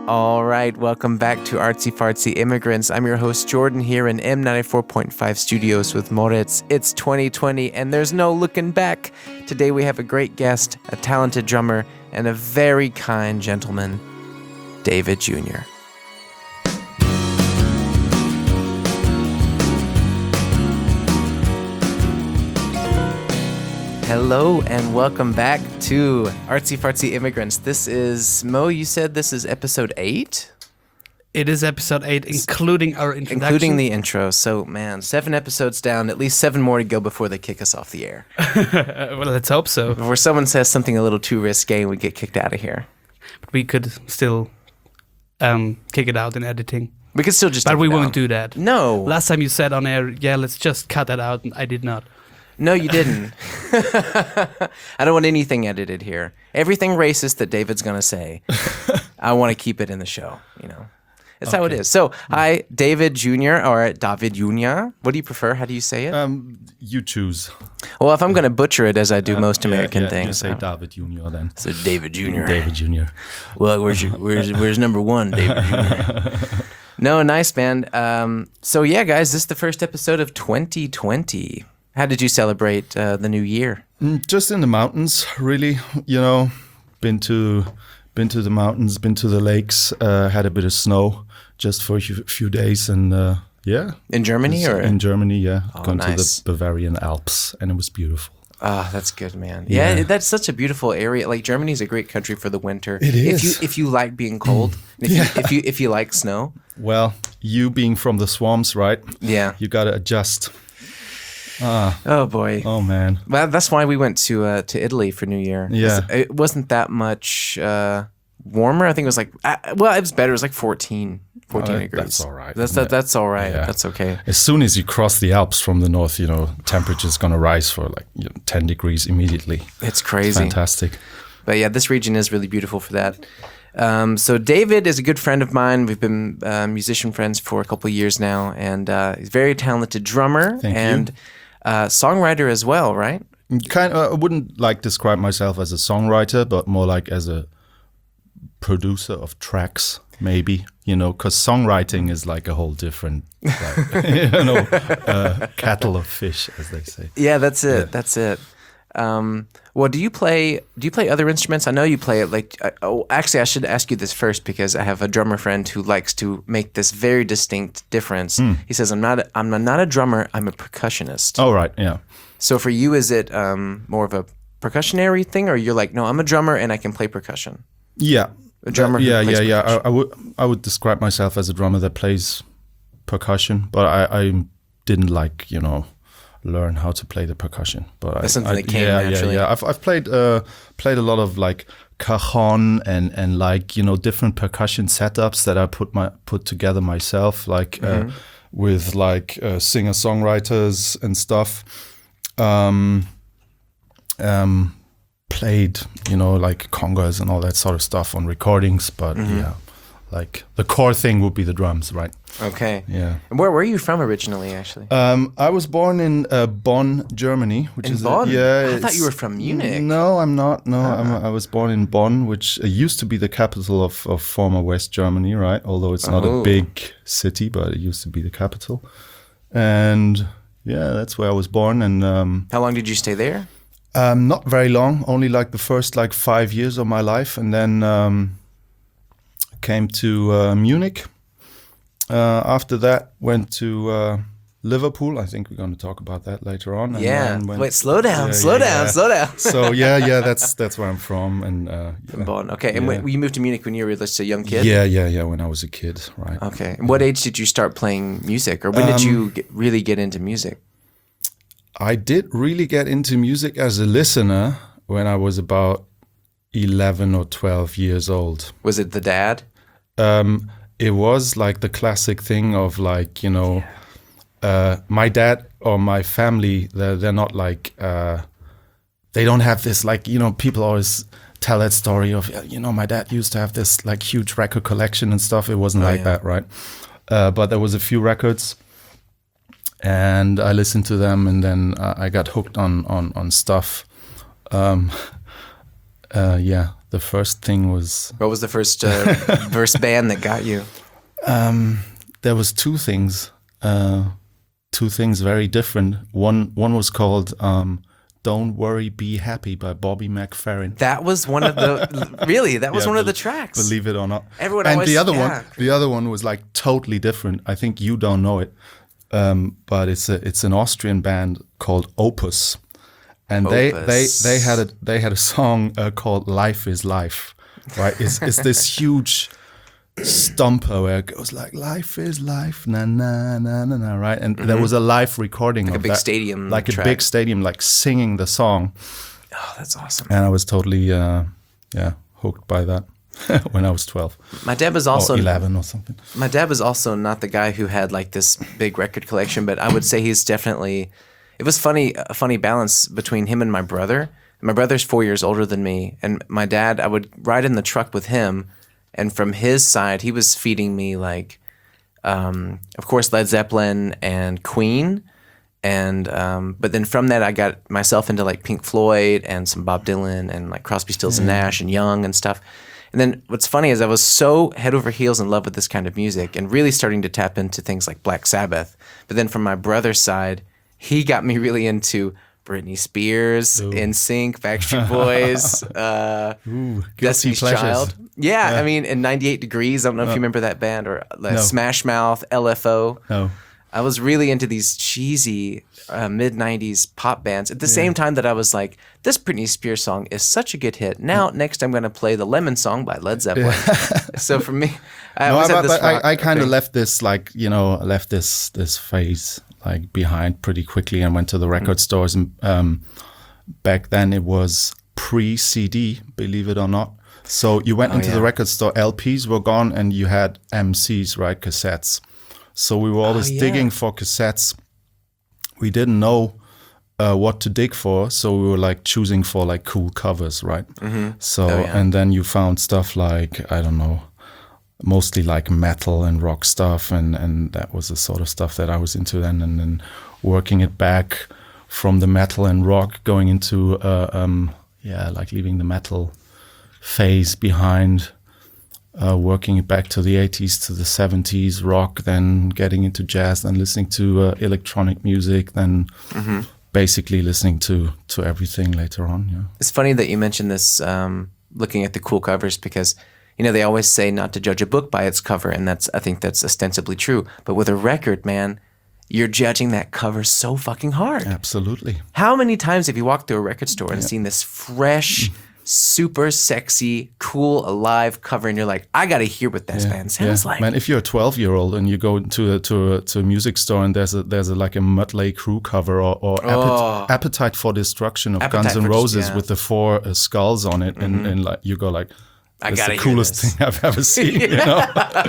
All right, welcome back to Artsy Fartsy Immigrants. I'm your host Jordan here in M94.5 Studios with Moritz. It's 2020 and there's no looking back. Today we have a great guest, a talented drummer, and a very kind gentleman, David Jr. Hello and welcome back to Artsy Fartsy Immigrants. This is, Mo, you said this is episode 8? It is episode 8, including our introduction. Including the intro. So, man, 7 episodes down, at least 7 more to go before they kick us off the air. Well, let's hope so. Before someone says something a little too risque and we get kicked out of here. But we could still kick it out in editing. We could still just But take we it won't down. do that. No. Last time you said on air, yeah, let's just cut that out, and I did not. No, you didn't. I don't want anything edited here. Everything racist that David's going to say, I want to keep it in the show, you know. It's how it is. So, hi, David Jr. or David Jr. What do you prefer? How do you say it? You choose. Well, if I'm going to butcher it as I do most American You things. say David Jr. then. So, David Jr. David Jr. Well, where's number 1, David Jr.? No, nice, man. So, yeah, guys, this is the first episode of 2020. How did you celebrate the new year? Just in the mountains, really. You know, been to the mountains, been to the lakes, had a bit of snow just for a few days, and yeah. In Germany or in Germany? Yeah, Oh, gone nice. to the Bavarian Alps, and it was beautiful. Ah, that's good, man. Yeah, Yeah. that's such a beautiful area. Like Germany is a great country for the winter. It is. If you like being cold, and if you like snow. Well, you being from the swamps, right? Yeah. You got to adjust. Oh boy. Oh man. Well, that's why we went to Italy for New Year. Yeah. It wasn't that much warmer. I think it was like it was better. It was like 14 degrees. That's all right. That's all right. Yeah. That's okay. As soon as you cross the Alps from the north, you know, temperature's going to rise for like 10 degrees immediately. It's crazy. Fantastic. But yeah, this region is really beautiful for that. So David is a good friend of mine. We've been musician friends for a couple of years now, and he's a very talented drummer Thank you. and songwriter as well, right? Kind of, I wouldn't like describe myself as a songwriter, but more like as a producer of tracks, maybe, you know, because songwriting is like a whole different, like, you know, kettle of fish, as they say. Yeah, that's it. Yeah. That's it. Well, do you play other instruments? I know you play it like, actually I should ask you this first because I have a drummer friend who likes to make this very distinct difference. He says, I'm not a drummer, I'm a percussionist. Oh, right, yeah. So for you, is it more of a percussionary thing, or you're like, no, I'm a drummer and I can play percussion? Yeah. A drummer who Yeah, plays yeah, yeah. percussion. I would describe myself as a drummer that plays percussion, but I didn't like, you know, learn how to play the percussion. But That's something that came naturally. Yeah. I've played a lot of like cajon and like, you know, different percussion setups that I put together myself, like with like singer songwriters and stuff. Played, you know, like congas and all that sort of stuff on recordings, but yeah, like the core thing would be the drums, right? Okay. Yeah. And where were you from originally, actually? I was born in Bonn, Germany, which In is Bonn? yeah. I thought you were from Munich. No, I'm not. No, I was born in Bonn, which used to be the capital of former West Germany, right? Although it's not Oh. a big city, but it used to be the capital. And yeah, that's where I was born. And How long did you stay there? not very long, only like the first like 5 years of my life, and then came to Munich. After that, went to Liverpool. I think we're going to talk about that later on. And Yeah. then went- Wait, slow down, Yeah, slow yeah, down, yeah. slow down. So yeah, that's where I'm from, and From Bonn. Okay. And Yeah. when you moved to Munich when you were just a young kid? yeah. When I was a kid, right? Okay. And what age did you start playing music, or when did you really get into music? I did really get into music as a listener when I was about 11 or 12 years old. Was it the dad? It was like the classic thing of like, you know, my dad or my family, they're not like, they don't have this like, you know, people always tell that story of, you know, my dad used to have this like huge record collection and stuff. It wasn't like that, right? But there was a few records. And I listened to them, and then I got hooked on stuff. The The first thing was What was the first verse band that got you? there was two things very different. One was called "Don't Worry, Be Happy" by Bobby McFerrin. That was one of the really. That was one of the tracks. Believe it or not. Everyone and always, the other one was like totally different. I think you don't know it, but it's an Austrian band called Opus, and Opus. they had a song called "Life Is Life." Right, it's this huge stomper where it goes like "Life is life, na na na na na," right? And there was a live recording Like of a big that, stadium like track. a big stadium, like singing the song. Oh, that's awesome. And I was totally, hooked by that when I was 12 My dad was also or 11 or something. My dad was also not the guy who had like this big record collection, but I would say he's definitely. It was a funny balance between him and my brother. My brother's 4 years older than me, and my dad, I would ride in the truck with him, and from his side, he was feeding me like, of course, Led Zeppelin and Queen, and but then from that, I got myself into like Pink Floyd and some Bob Dylan and like Crosby, Stills and Nash and Young and stuff. And then what's funny is I was so head over heels in love with this kind of music and really starting to tap into things like Black Sabbath. But then from my brother's side, he got me really into Britney Spears, NSYNC, Backstreet Boys, Destiny's pleasures. Child. Yeah, I mean, in 98 Degrees, I don't know if you remember that band, or Smash Mouth, LFO. No. I was really into these cheesy mid-90s pop bands at the same time that I was like, this Britney Spears song is such a good hit. Now, next I'm going to play the Lemon Song by Led Zeppelin. So for me, I always had this rock I kind of thing. left this left this phase like behind pretty quickly and went to the record stores. And back then it was pre-CD, believe it or not. So you went into the record store, LPs were gone, and you had MCs, right, cassettes. So we were always digging for cassettes. We didn't know what to dig for, so we were like choosing for like cool covers, right? So and then you found stuff like, I don't know, mostly like metal and rock stuff, and that was the sort of stuff that I was into then. And then working it back from the metal and rock, going into like leaving the metal phase behind. Working it back to the 80s, to the 70s, rock, then getting into jazz, then listening to electronic music, then basically listening to everything later on. Yeah. It's funny that you mentioned this, looking at the cool covers, because they always say not to judge a book by its cover, and I think that's ostensibly true. But with a record, man, you're judging that cover so fucking hard. Absolutely. How many times have you walked through a record store and seen this fresh, super sexy, cool, alive cover, and you're like, I gotta hear what this band sounds like. Man, if you're a 12-year-old and you go to a music store and there's like a Mötley Crüe cover or Appetite for Destruction of Guns N' Roses with the 4 skulls on it, and like you go like, that's the coolest thing I've ever seen. You know?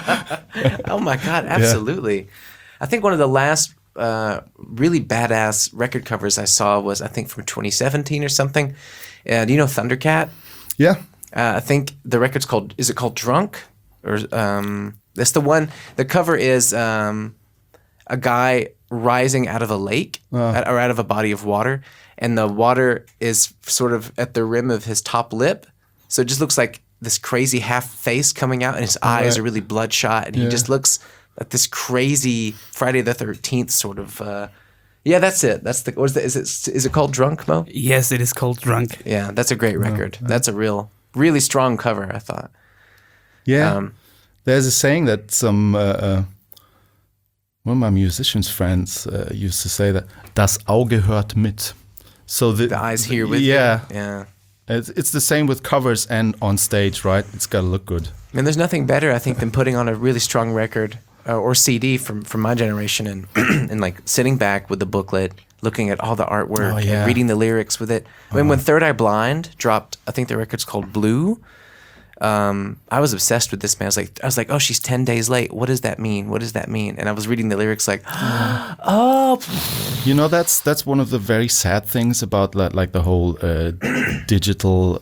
Oh my God, absolutely. I think one of the last really badass record covers I saw was, I think, from 2017 or something. Do you know Thundercat? Yeah. I think the record's is it called Drunk? Or that's the one. The cover is a guy rising out of a lake or out of a body of water, and the water is sort of at the rim of his top lip. So it just looks like this crazy half face coming out, and his eyes are really bloodshot, and he just looks like this crazy Friday the 13th sort of. Yeah, that's it. That's the. What is it? Is it called Drunk, Mo? Yes, it is called Drunk. Yeah, that's a great record. That's a really strong cover, I thought. Yeah. There's a saying that some one of my musicians friends used to say that das Auge hört mit. So the eyes hear with you. Yeah. It's the same with covers and on stage, right? It's got to look good. And there's nothing better, I think, than putting on a really strong record or CD from my generation and like sitting back with the booklet, looking at all the artwork, and reading the lyrics with it. I mean, when Third Eye Blind dropped, I think the record's called Blue. I was obsessed with this man. I was like, oh, she's 10 days late. What does that mean? What does that mean? And I was reading the lyrics like, oh. You know, that's one of the very sad things about that, like the whole digital,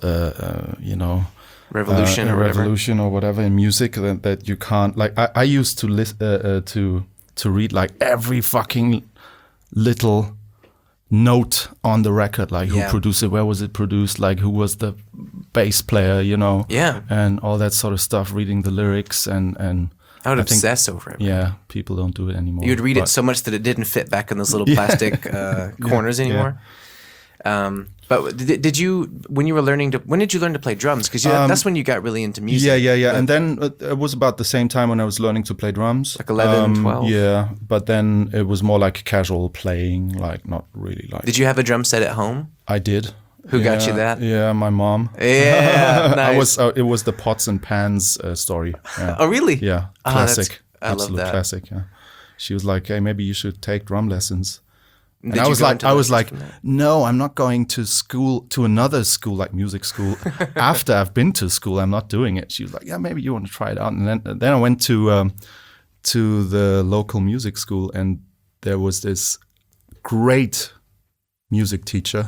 revolution or whatever in music that you can't, like I used to read like every fucking little note on the record, like who Yeah. produced it, where was it produced, like who was the bass player, you know, Yeah. and all that sort of stuff. Reading the lyrics and I would I think- obsess over it. yeah, people don't do it anymore. You would read it but- so much that it didn't fit back in those little plastic corners anymore. But did you, when you were learning to, when did you learn to play drums? Because that's when you got really into music. Yeah. And then it was about the same time when I was learning to play drums. Like 11, 12? Yeah, but then it was more like casual playing, like not really like. Did you have a drum set at home? I did. Who got you that? Yeah, my mom. Yeah, nice. It was the pots and pans story. Yeah. Oh, really? Yeah, Ah, classic. I love Absolute that. classic. Yeah. She was like, "Hey, maybe you should take drum lessons." And Did I you was go like, into I was lessons like, from that? no, I'm not going to school, to another school, like music school. After I've been to school, I'm not doing it. She was like, yeah, maybe you want to try it out. And then I went to the local music school, and there was this great music teacher.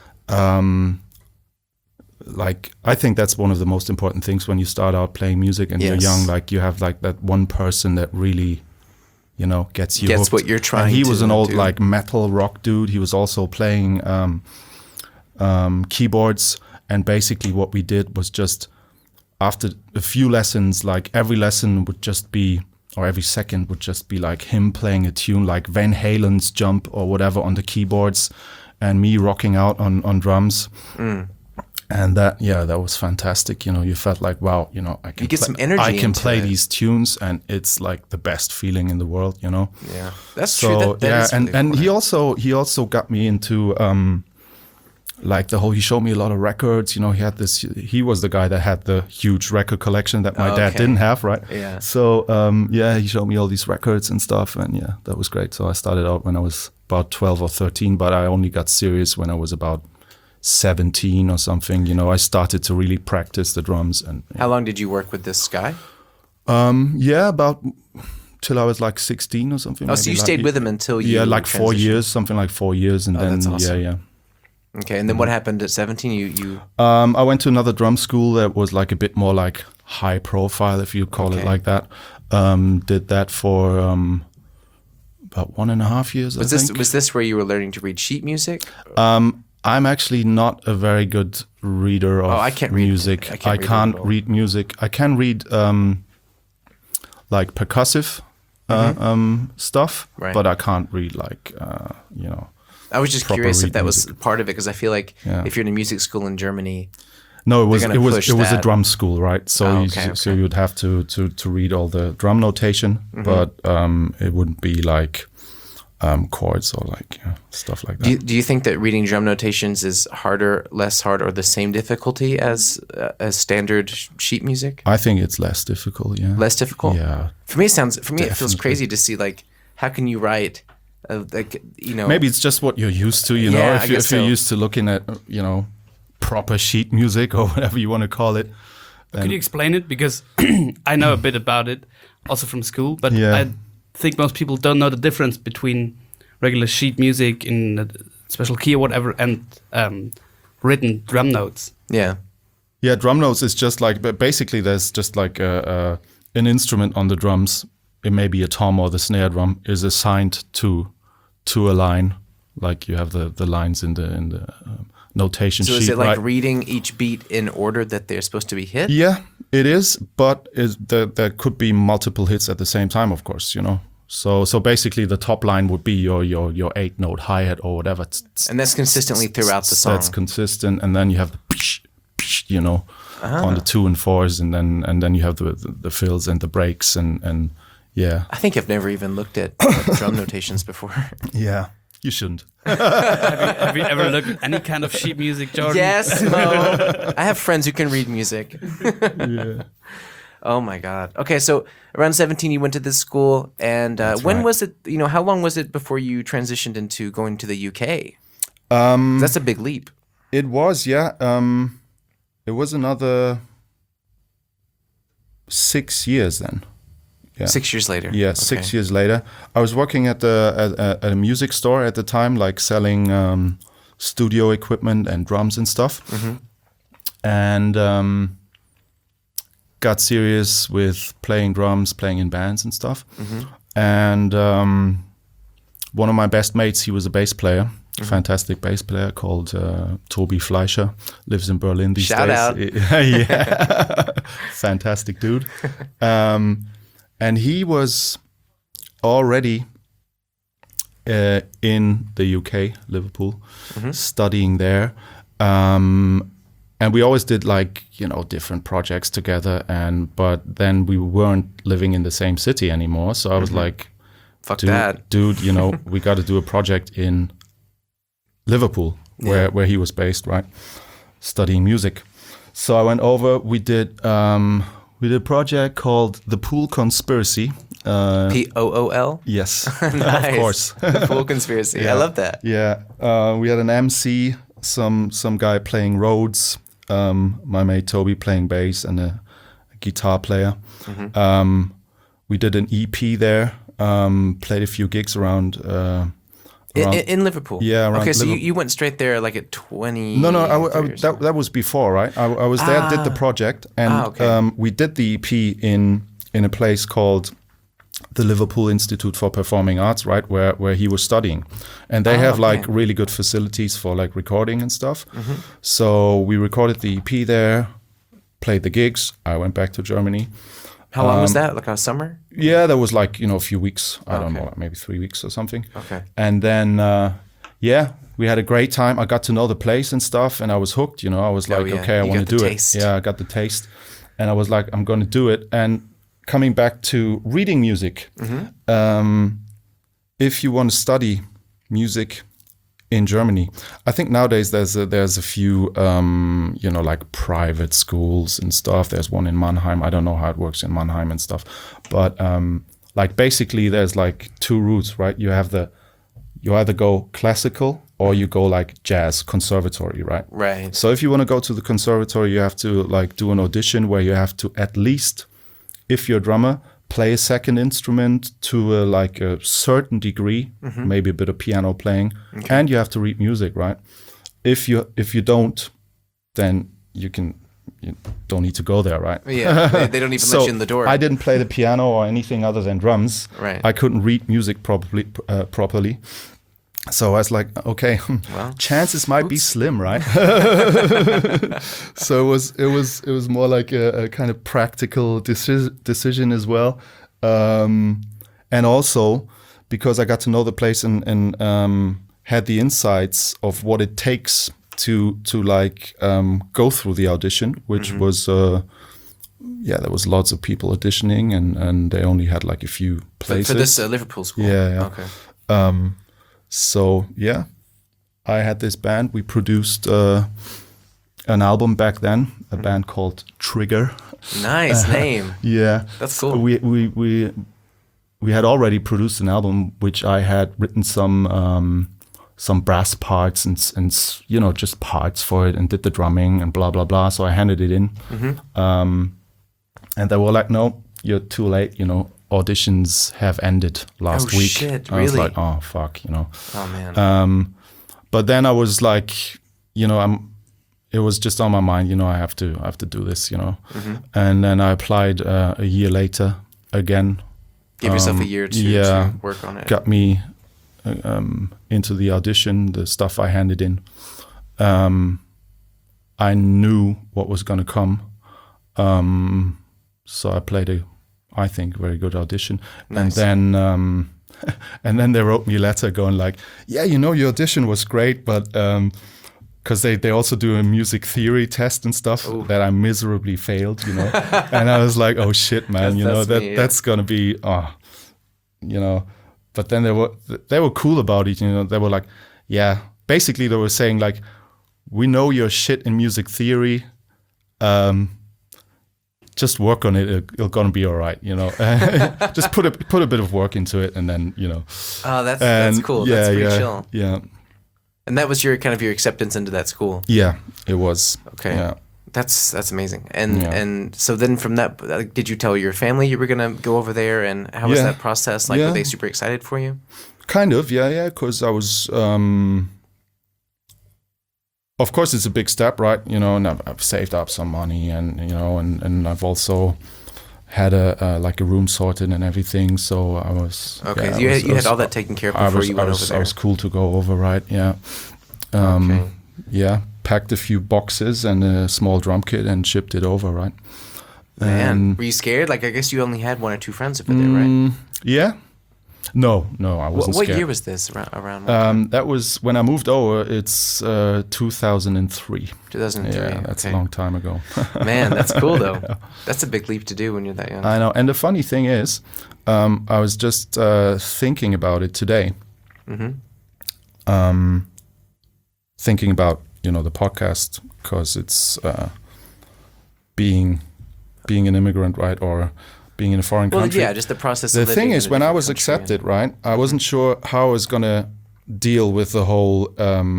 Like, I think that's one of the most important things when you start out playing music and you're Yes. young. Like, you have like that one person that really, you know, gets you Gets hooked. what you're trying And he to was an old do. like metal rock dude. He was also playing keyboards, and basically what we did was just after a few lessons, like every lesson would just be, or every second would just be like him playing a tune like Van Halen's Jump or whatever on the keyboards, and me rocking out on drums. And that was fantastic. You know, you felt like, wow, you know, I can You get some energy I can into play it. these tunes, and it's like the best feeling in the world, you know. Yeah, that's true. So That is really and he important. also got me into like the whole. He showed me a lot of records. You know, he had this. He was the guy that had the huge record collection that my dad Okay. didn't have, right? Yeah. So he showed me all these records and stuff, and yeah, that was great. So I started out when I was about 12 or 13, but I only got serious when I was about 17 or something. You know, I started to really practice the drums, and How long did you work with this guy? about till I was like 16 or something. Oh, so maybe, you like, stayed with him until you like 4 transitioned. years, something like 4 years, and then that's awesome. yeah. Okay, and then what happened at 17? You I went to another drum school that was like a bit more like high profile, if you call it Okay. like that. Did that for about 1.5 years. was I this think. was this where you were learning to read sheet music? I'm actually not a very good reader of I can't read- music. I can't read can't at all. read music. I can read like percussive stuff, Right. but I can't read like you know. I was just proper curious if read that was music. part of it because I feel like Yeah. if you're in a music school in Germany, No, it was gonna it was push it was a that. drum school, right? So Oh, you, okay, so okay. you'd have to read all the drum notation, but it wouldn't be like chords or like stuff like that. do you think that reading drum notations is harder, less hard, or the same difficulty as standard sheet music? I think it's less difficult. Yeah. Less difficult? Yeah. For me, it feels Definitely. crazy to see like how can you write like you know Maybe it's just what you're used to, you Yeah, know. I If guess you're so. used to looking at, you know, proper sheet music or whatever you want to call it. Could you explain it? Because I know a bit about it, also from school, but Yeah. I think most people don't know the difference between regular sheet music in a special key or whatever and written drum notes. yeah. Yeah, drum notes is just like, but basically there's just like an instrument on the drums. It may be a tom or the snare drum is assigned to a line. Like you have the lines in the notation So sheet. is it like right? reading each beat in order that they're supposed to be hit? Yeah, it is, but there could be multiple hits at the same time, of course, you know. So basically the top line would be your 8-note hi-hat or whatever. And that's consistently throughout the song. That's consistent, and then you have the you know, on the 2 and 4s, and then you have the fills and the breaks and yeah. I think I've never even looked at drum notations before. Yeah. You shouldn't. Have you ever looked at any kind of sheet music, Jordan? Yes, no. I have friends who can read music. Yeah. Oh my God. Okay, so around 17, you went to this school, and when right. was it? You know, how long was it before you transitioned into going to the UK? That's a big leap. It was, yeah. It was another 6 years then. Yeah. 6 years later. Yeah, Okay. 6 years later. I was working at a music store at the time, like selling studio equipment and drums and stuff. And got serious with playing drums, playing in bands and stuff. And one of my best mates, he was a bass player. fantastic bass player called Toby Fleischer, lives in Berlin these Shout days. out. Yeah, fantastic dude. And he was already in the UK, Liverpool, studying there. And we always did different projects together. But then we weren't living in the same city anymore. So I was like, fuck that. Dude, we got to do a project in Liverpool, where he was based, right? Studying music. So I went over. We did a project called The Pool Conspiracy. POOL? Yes, Nice. of course. The Pool Conspiracy. Yeah. I love that. Yeah, we had an MC, some guy playing Rhodes, my mate Toby playing bass, and a guitar player. We did an EP there. Played a few gigs around. In Liverpool? Yeah, around okay, so Liverpool. you went straight there like at 20? No, that was before, right? I was there, did the project, and okay. we did the EP in a place called the Liverpool Institute for Performing Arts, right, where he was studying, and they have really good facilities for recording and stuff. So we recorded the EP there, played the gigs. I went back to Germany. How long was that? Like a summer? Yeah, that was a few weeks. I don't know, maybe 3 weeks or something. Okay. And then, we had a great time. I got to know the place and stuff, and I was hooked. I was like, okay, I You want got to the do taste. it. Yeah, I got the taste, and I was like, I'm going to do it. And coming back to reading music, if you want to study music in Germany, I think nowadays there's a few private schools and stuff. There's one in Mannheim. I don't know how it works in Mannheim and stuff, but basically there's two routes, right? You either go classical or you go jazz conservatory, right? Right. So if you want to go to the conservatory, you have to do an audition where you have to, at least if you're a drummer, play a second instrument to a certain degree, maybe a bit of piano playing, and you have to read music, right? If you don't, then you don't need to go there, right? Yeah, they don't even let you in the door. I didn't play the piano or anything other than drums. Right. I couldn't read music properly. So I was like, okay, Well, chances might be slim, right? So it was more like a kind of practical decision as well, and also because I got to know the place and had the insights of what it takes to go through the audition, which was there was lots of people auditioning, and they only had a few places for this Liverpool school. Yeah. Okay. So yeah, I had this band. We produced an album back then, a band called Trigger. Nice name. Yeah, That's cool. We had already produced an album, which I had written some brass parts and just parts for it, and did the drumming and blah blah blah. So I handed it in, and they were like, "No, you're too late. Auditions have ended last week." Shit, I was really? like, "Oh fuck," Oh man. But then I was like, it was just on my mind, I have to do this, And then I applied a year later again. Give yourself a year to work on it. Got me into the audition, the stuff I handed in. I knew what was going to come. So I played I think, very good audition. Nice. And then and then they wrote me a letter going like, yeah, your audition was great, but because they also do a music theory test and stuff that I miserably failed, And I was like, oh shit, man, that's gonna be, But then they were cool about it, They were like, yeah, basically they were saying like, we know you're shit in music theory. Just work on it. It's gonna be all right, Just put a bit of work into it, and then Oh, that's cool. Yeah, that's pretty yeah, chill. yeah. And that was your acceptance into that school. Yeah, it was. Okay. Yeah. That's amazing. And so then from that, did you tell your family you were gonna go over there? And how was that process? Were they super excited for you? Kind of, yeah. Because I was. Of course, it's a big step, right? And I've saved up some money, and and I've also had a like a room sorted and everything. So I was Okay, yeah, so I you was- had, you had all that taken care of before you went over I there. was cool to go over, right? Yeah. Okay. Yeah, packed a few boxes and a small drum kit and shipped it over, right? Man, And, were you scared? Like, I guess you only had 1 or 2 friends over there, right? yeah. No, I What, wasn't what scared. year was this? Around what time? That was when I moved over. It's 2003. 2003. Yeah, that's okay. a long time ago. Man, that's cool though. That's a big leap to do when you're that young. I know. And the funny thing is, I was just thinking about it today. Thinking about the podcast, because it's being an immigrant, right, or being in a foreign Well, country. yeah, just the process. The of living thing in is, a when I different was country accepted, right, I wasn't sure how I was gonna deal with the whole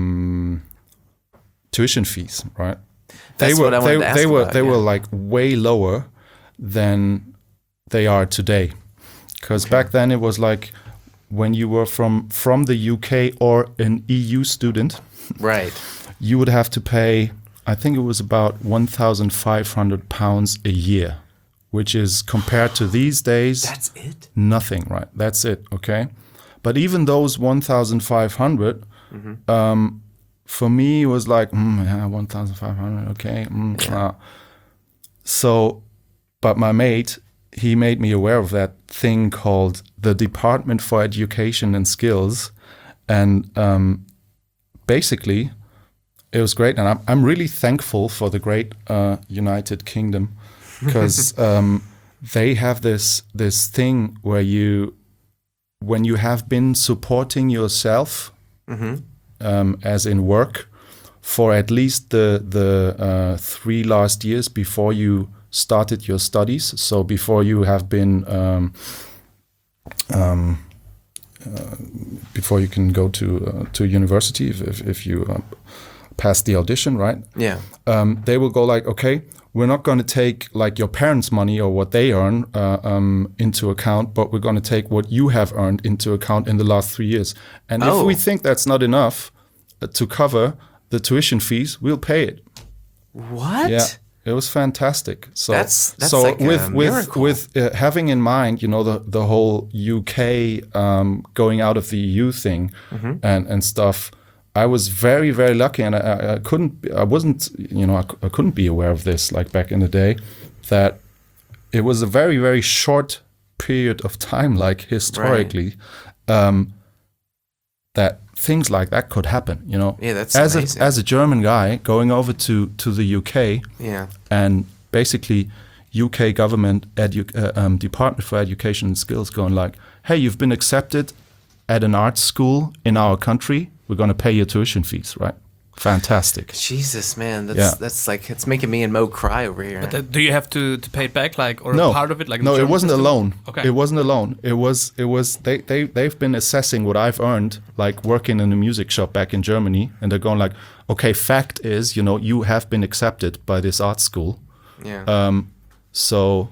tuition fees, right? That's what I wanted to ask about, they yeah. were like way lower than they are today, because back then it was like when you were from the UK or an EU student, Right. you would have to pay, I think it was about £1,500 a year, which is compared to these days That's it. nothing, right? That's it, okay? But even those 1,500, for me, it was like, yeah, 1,500, okay. So, but my mate, he made me aware of that thing called the Department for Education and Skills. And basically, it was great. And I'm really thankful for the great United Kingdom, because they have this thing where when you have been supporting yourself, as in work, for at least the 3 last years before you started your studies, so before you have been before you can go to university, if you pass the audition, right? Yeah. They will go like, okay, we're not going to take like your parents' money or what they earn into account, but we're going to take what you have earned into account in the last 3 years. And if we think that's not enough to cover the tuition fees, we'll pay it. What? Yeah, it was fantastic. So That's so like a miracle. with having in mind, the whole UK going out of the EU thing and stuff. I was very, very lucky, and I couldn't be aware of this like back in the day, that it was a very, very short period of time, like historically, that things like that could happen. Yeah, that's as amazing. as a German guy going over to the UK, Yeah. and basically UK government Department for Education and Skills going like, hey, you've been accepted at an art school in our country. We're going to pay your tuition fees, right? Fantastic. Jesus, man, Yeah. that's like, it's making me and Mo cry over here. But do you have to pay it back, like, or No, part of it, like? in no, the it German wasn't a system? loan. Okay. It wasn't a loan. It was they've been assessing what I've earned, like working in a music shop back in Germany, and they're going like, okay, fact is, you have been accepted by this art school. Yeah. So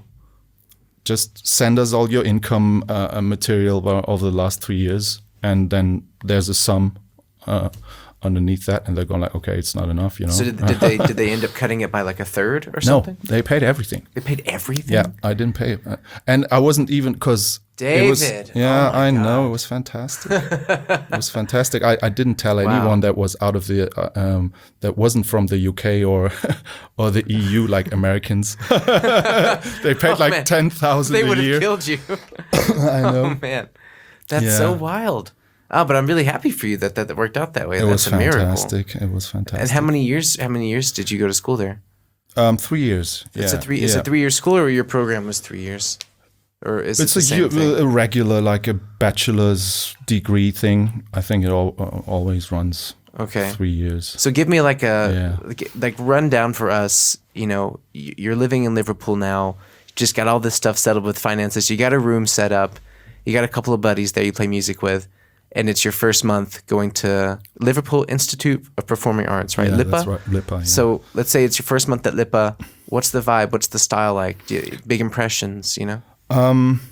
just send us all your income material over the last 3 years, and then there's a sum underneath that, and they're going like, okay, it's not enough, So did they end up cutting it by like a third or No, something? they paid everything. They paid everything. Yeah, I didn't pay it. And I wasn't even, because it was, David, yeah, oh my I know, God. it was fantastic. It was fantastic. I didn't tell anyone that was out of the, that wasn't from the UK or or the EU, like Americans. They paid like man. 10,000 They a would have year. killed you. I know. Oh man, that's Yeah. so wild. Oh, but I'm really happy for you that worked out that way. It That's was a miracle. fantastic. It was fantastic. And how many years did you go to school there? 3 years. It's yeah, a 3 Is yeah. it 3 year school, or your program was 3 years? Or is it It's the same thing? a regular, like a bachelor's degree thing. I think it always runs Okay. 3 years. So give me like a Yeah. like rundown for us. You're living in Liverpool now. You just got all this stuff settled with finances. You got a room set up. You got a couple of buddies there you play music with, and it's your first month going to Liverpool Institute of Performing Arts, right? Yeah, LIPA. that's right, LIPA, yeah. So let's say it's your first month at LIPA. What's the vibe? What's the style like? Big impressions,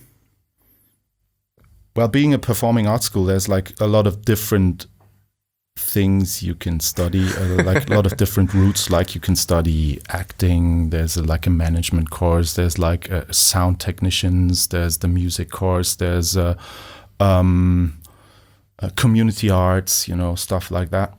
Well, being a performing arts school, there's like a lot of different things you can study, like a lot of different routes. Like you can study acting. There's like a management course. There's like sound technicians. There's the music course. There's community arts. Stuff like that.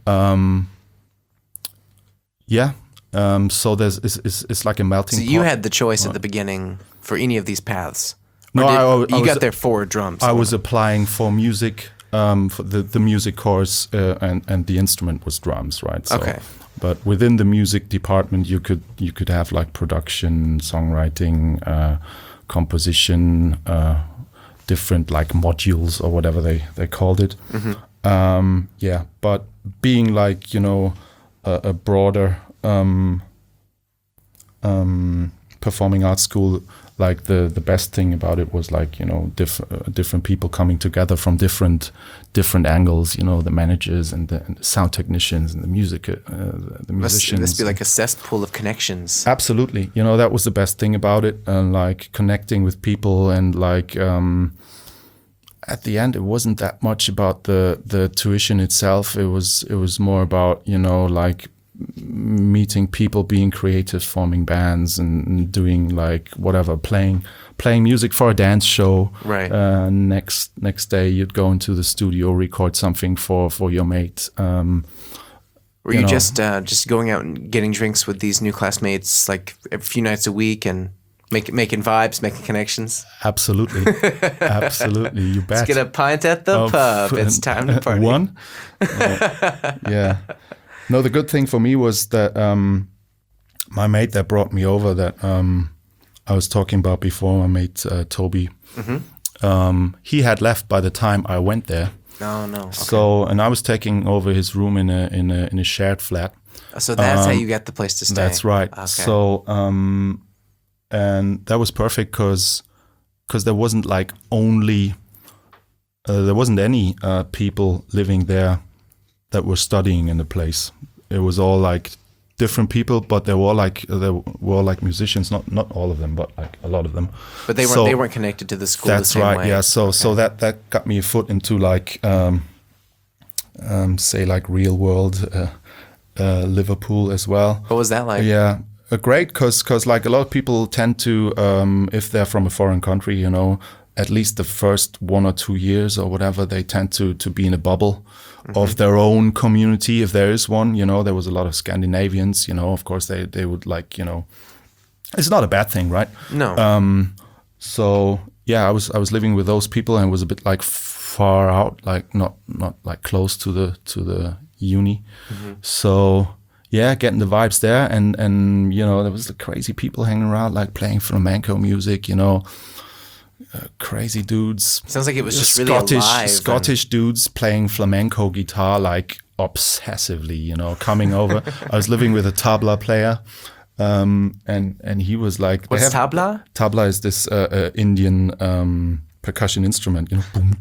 Yeah. So it's like a melting pot. So you had the choice at the beginning for any of these paths. No, I you was, got there for drums. I was applying for music, for the music course, and the instrument was drums, right? So, okay. But within the music department, you could have like production, songwriting, composition, different like modules or whatever they called it. Yeah, but being like a broader performing arts school, like the best thing about it was like different people coming together from different angles, the managers and the sound technicians and the musicians. Must be like a cesspool of connections. Absolutely, that was the best thing about it, and like connecting with people, and like at the end it wasn't that much about the tuition itself. It was more about like meeting people, being creative, forming bands, and doing like whatever, playing music for a dance show. Right. Next day you'd go into the studio, record something for your mate. Were you just going out and getting drinks with these new classmates like a few nights a week and making vibes, making connections? Absolutely. Absolutely, you bet. Let's get a pint at the pub. It's time to party. One? Yeah. No, the good thing for me was that my mate that brought me over, that I was talking about before, my mate Toby, he had left by the time I went there. Oh no. Okay. So, and I was taking over his room in a shared flat. So that's how you got the place to stay. That's right. Okay. So, and that was perfect because there wasn't like there wasn't any people living there that were studying in the place. It was all like different people, but they were all like musicians. Not all of them, but like a lot of them. But they weren't connected to the school. That's the same right. way. Yeah. So that got me a foot into like say like real world Liverpool as well. What was that like? Yeah. Great, because like a lot of people tend to, if they're from a foreign country, at least the first 1 or 2 years or whatever, they tend to be in a bubble of their own community, if there is one. There was a lot of Scandinavians, of course they would like, it's not a bad thing, right? No. So yeah, I was living with those people, and it was a bit like far out, like not like close to the uni. So yeah, getting the vibes there, and there was the crazy people hanging around, like playing flamenco music, crazy dudes. Sounds like it was just really alive. Scottish dudes playing flamenco guitar like obsessively, coming over. I was living with a tabla player, and he was like, what's tabla? Tabla is this Indian percussion instrument,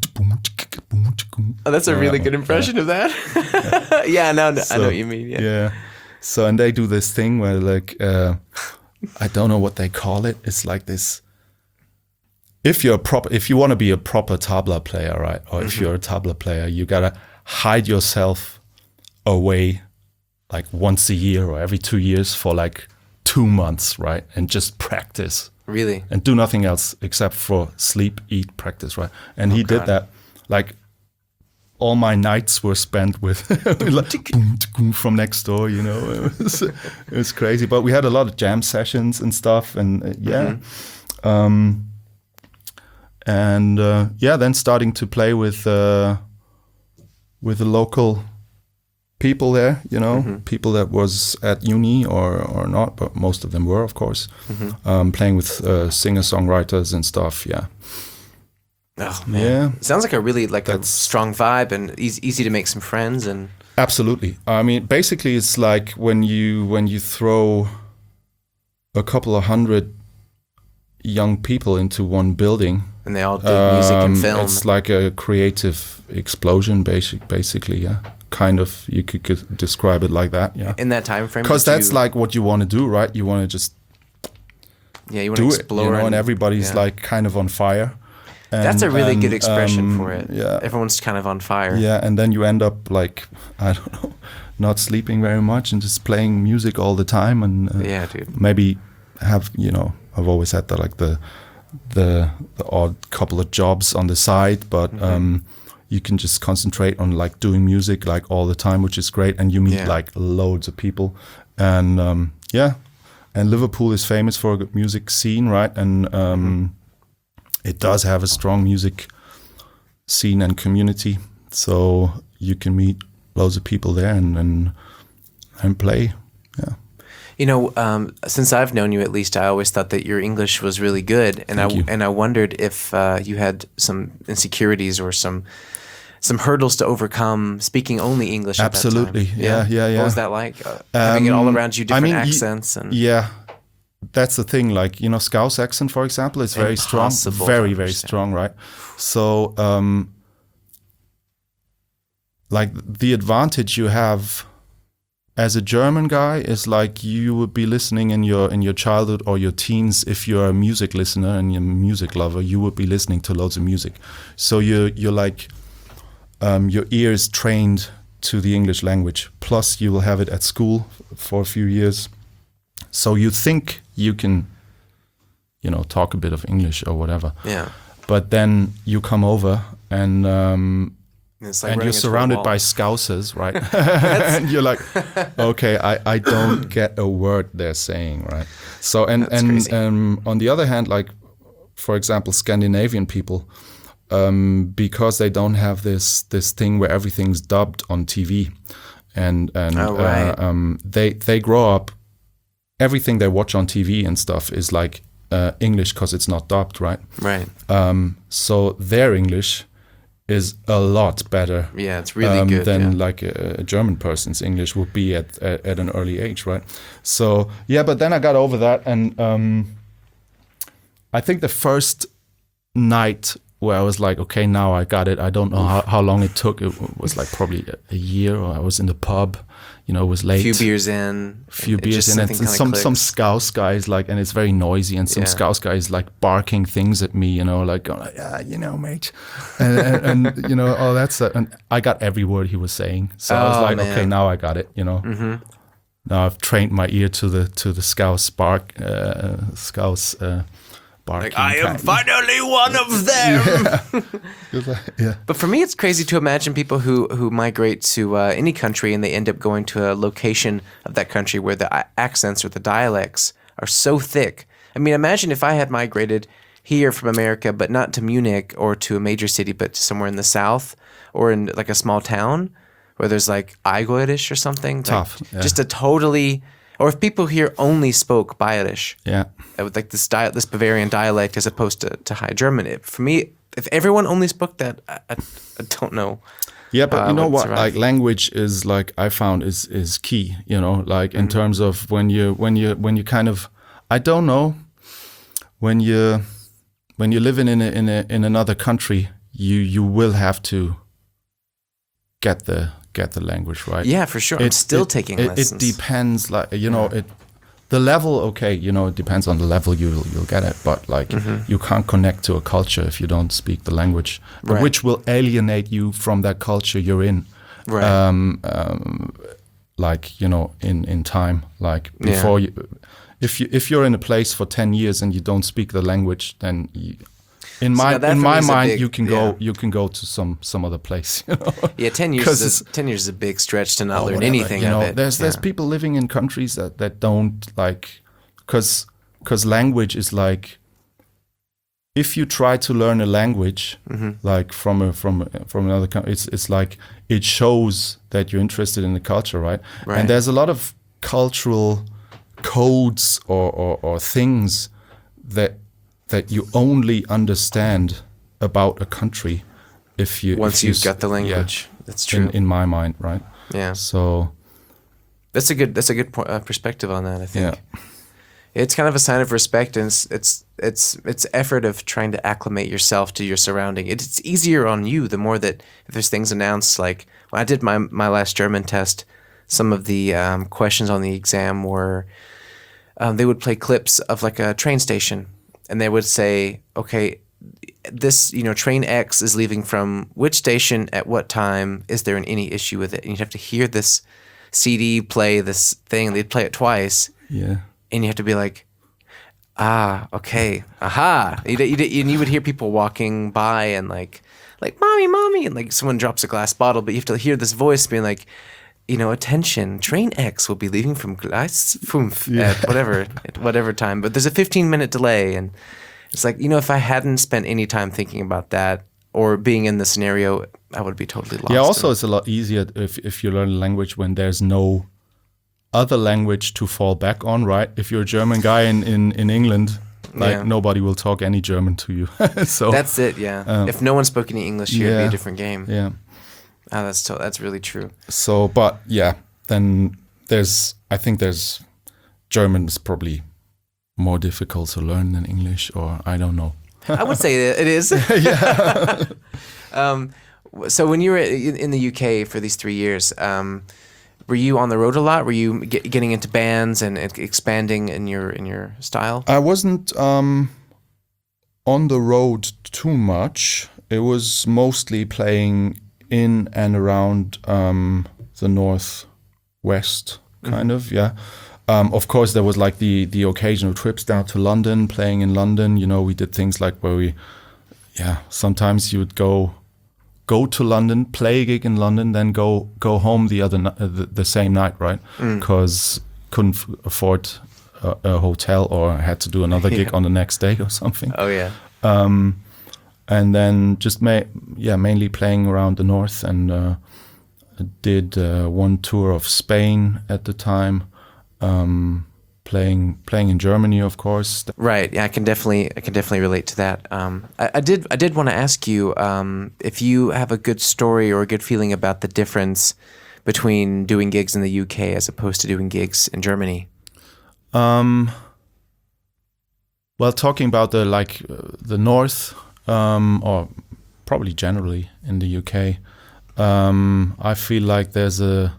Oh, that's a really good impression of that. Yeah, now I know what you mean. Yeah. So, and they do this thing where like, I don't know what they call it. It's like this. If you want to be a proper tabla player, right? Or if you're a tabla player, you gotta hide yourself away like once a year or every 2 years for like 2 months, right? And just practice. Really? And do nothing else except for sleep, eat, practice, right? And he did that. Like, all my nights were spent with like, boom, from next door, It was crazy. But we had a lot of jam sessions and stuff, and then starting to play with the local people there, people that was at uni or not, but most of them were, of course, playing with singer-songwriters and stuff, yeah. Oh man, yeah. It sounds like a strong vibe and easy to make some friends and. Absolutely. I mean, basically, it's like when you throw a couple of hundred young people into one building, and they all do music and film. It's like a creative explosion, basically. Yeah, kind of. You could describe it like that. Yeah. In that time frame, because that's like what you want to do, right? You want to just you want to explore, and everybody's like kind of on fire. That's a really good expression for it. Yeah. Everyone's kind of on fire. Yeah, and then you end up like, I don't know, not sleeping very much and just playing music all the time, and Yeah, dude. maybe have, I've always had the odd couple of jobs on the side, but you can just concentrate on like doing music like all the time, which is great, and you meet like loads of people, and and Liverpool is famous for a good music scene, right? And it does have a strong music scene and community, so you can meet loads of people there and play. Yeah. Since I've known you, at least, I always thought that your English was really good, and Thank you. I wondered if you had some insecurities or some hurdles to overcome speaking only English. Absolutely. At that time. Yeah. What was that like? Having it all around you, different accents, and yeah, that's the thing. Like Scouse accent, for example, is very strong, Impossible to very understand. strong, right? So, like the advantage you have as a German guy is like you would be listening in your childhood or your teens. If you're a music listener and you're a music lover, you would be listening to loads of music. So you're like your ear is trained to the English language. Plus, you will have it at school for a few years. So you think you can, talk a bit of English or whatever. yeah, But then you come over and it's like and running you're into a surrounded wall. by Scousers, right? And you're like, okay, I don't get a word they're saying, right? So That's crazy. on the other hand, like for example, Scandinavian people, because they don't have this thing where everything's dubbed on TV, and Oh, right. they grow up. Everything they watch on TV and stuff is like English because it's not dubbed, right? Right. So their English is a lot better. Yeah, it's really good. than yeah. like a German person's English would be at an early age, right? So yeah, but then I got over that, and I think the first night where I was like, okay, now I got it. I don't know how long it took. It was like probably a year, or I was in the pub, it was late. few beers in, Few it beers just in, and something kinda some clicks. Scouse guys like, and it's very noisy, and some Yeah. Scouse guys like barking things at me, like, going like, mate, and oh, that's it. And I got every word he was saying, so I was Oh, like, man. okay, now I got it, Mm-hmm. Now I've trained my ear to the Scouse barking. Like, I am pattern. finally one of them. Yeah. But for me, it's crazy to imagine people who migrate to any country and they end up going to a location of that country where the accents or the dialects are so thick. I mean, imagine if I had migrated here from America, but not to Munich or to a major city, but to somewhere in the south or in like a small town where there's like Eigerisch or something. Like, Tough, yeah. Just a totally... Or if people here only spoke Bayerisch, Yeah. with like this Bavarian dialect as opposed to High German. For me, if everyone only spoke that, I don't know. Yeah, but you know would what? survive. Like language is like I found is key. Like in terms of when you kind of, I don't know, when you're living in another country, you will have to get the language right. Yeah, for sure. I'm still taking lessons. It depends, like the level. Okay, it depends on the level you'll get it, but like you can't connect to a culture if you don't speak the language, Right. which will alienate you from that culture you're in. Right. Like in time, like before you, if you're in a place for 10 years and you don't speak the language, then in now my that for me mind is a big- you can go to some other place. Yeah, 10 years 'Cause is 10 years is a big stretch to not or learn whatever, anything of it. There's Yeah. people living in countries that don't like, because language is like, if you try to learn a language like from another country, it's like it shows that you're interested in the culture, right? Right. And there's a lot of cultural codes or things that you only understand about a country if you Once if you you've got the language. That's true. in my mind, right? Yeah. So That's a good perspective on that, I think. yeah. It's kind of a sign of respect, and it's effort of trying to acclimate yourself to your surrounding. It's easier on you the more that if there's things announced. Like when I did my last German test, some of the questions on the exam were they would play clips of like a train station, and they would say, okay, this, train X is leaving from which station at what time. Is there any issue with it? And you'd have to hear this CD play this thing. They'd play it twice. Yeah. And you have to be like, okay, aha. And you would hear people walking by and like, mommy, and like someone drops a glass bottle, but you have to hear this voice being like, attention, train X will be leaving from Gleis 5 at whatever time. But there's a 15-minute delay, and it's like, if I hadn't spent any time thinking about that or being in the scenario, I would be totally lost. Yeah, also it's a lot easier if you learn a language when there's no other language to fall back on, right? If you're a German guy in England, nobody will talk any German to you. So that's it, yeah. If no one spoke any English here, it'd be a different game. Yeah. Oh, that's really true. So, but yeah, then I think German is probably more difficult to learn than English, or I don't know. I would say it is. Yeah. So when you were in the UK for these 3 years, were you on the road a lot? Were you getting into bands and expanding in your style? I wasn't on the road too much. It was mostly playing in and around the northwest, kind of, yeah. Of course, there was like the occasional trips down to London, playing in London. We did things like where sometimes you would go to London, play a gig in London, then go home the same night, right? Because couldn't afford a hotel or had to do another gig on the next day or something. Oh yeah. And then just mainly playing around the north, and did one tour of Spain at the time. Playing in Germany, of course. Right. Yeah, I can definitely relate to that. I did want to ask you if you have a good story or a good feeling about the difference between doing gigs in the UK as opposed to doing gigs in Germany. Well, talking about the north, or probably generally in the UK, I feel like there's a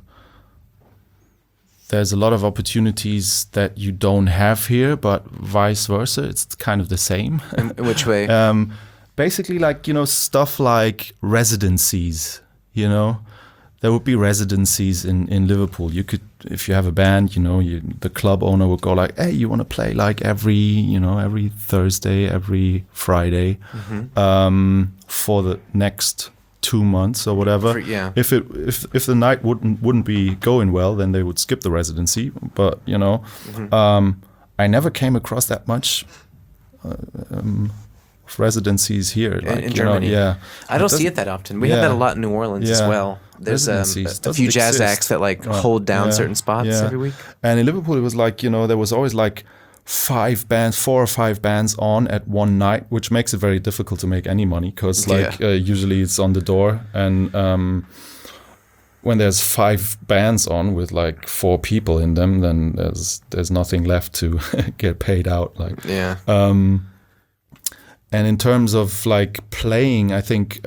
lot of opportunities that you don't have here, but vice versa. It's kind of the same. In which way? Basically, stuff like residencies, There would be residencies in Liverpool. You could, if you have a band, the club owner would go like, hey, you want to play like every Thursday, every Friday, for the next 2 months or whatever. If the night wouldn't be going well, then they would skip the residency. But I never came across that much residencies here in Germany. I don't see it that often. We have that a lot in New Orleans as well. There's a few jazz acts that hold down certain spots every week. And in Liverpool, it was there was always 4 or 5 bands on at one night, which makes it very difficult to make any money because usually it's on the door, and when there's 5 bands on with 4 people in them, then there's nothing left to get paid out. And in terms of playing, I think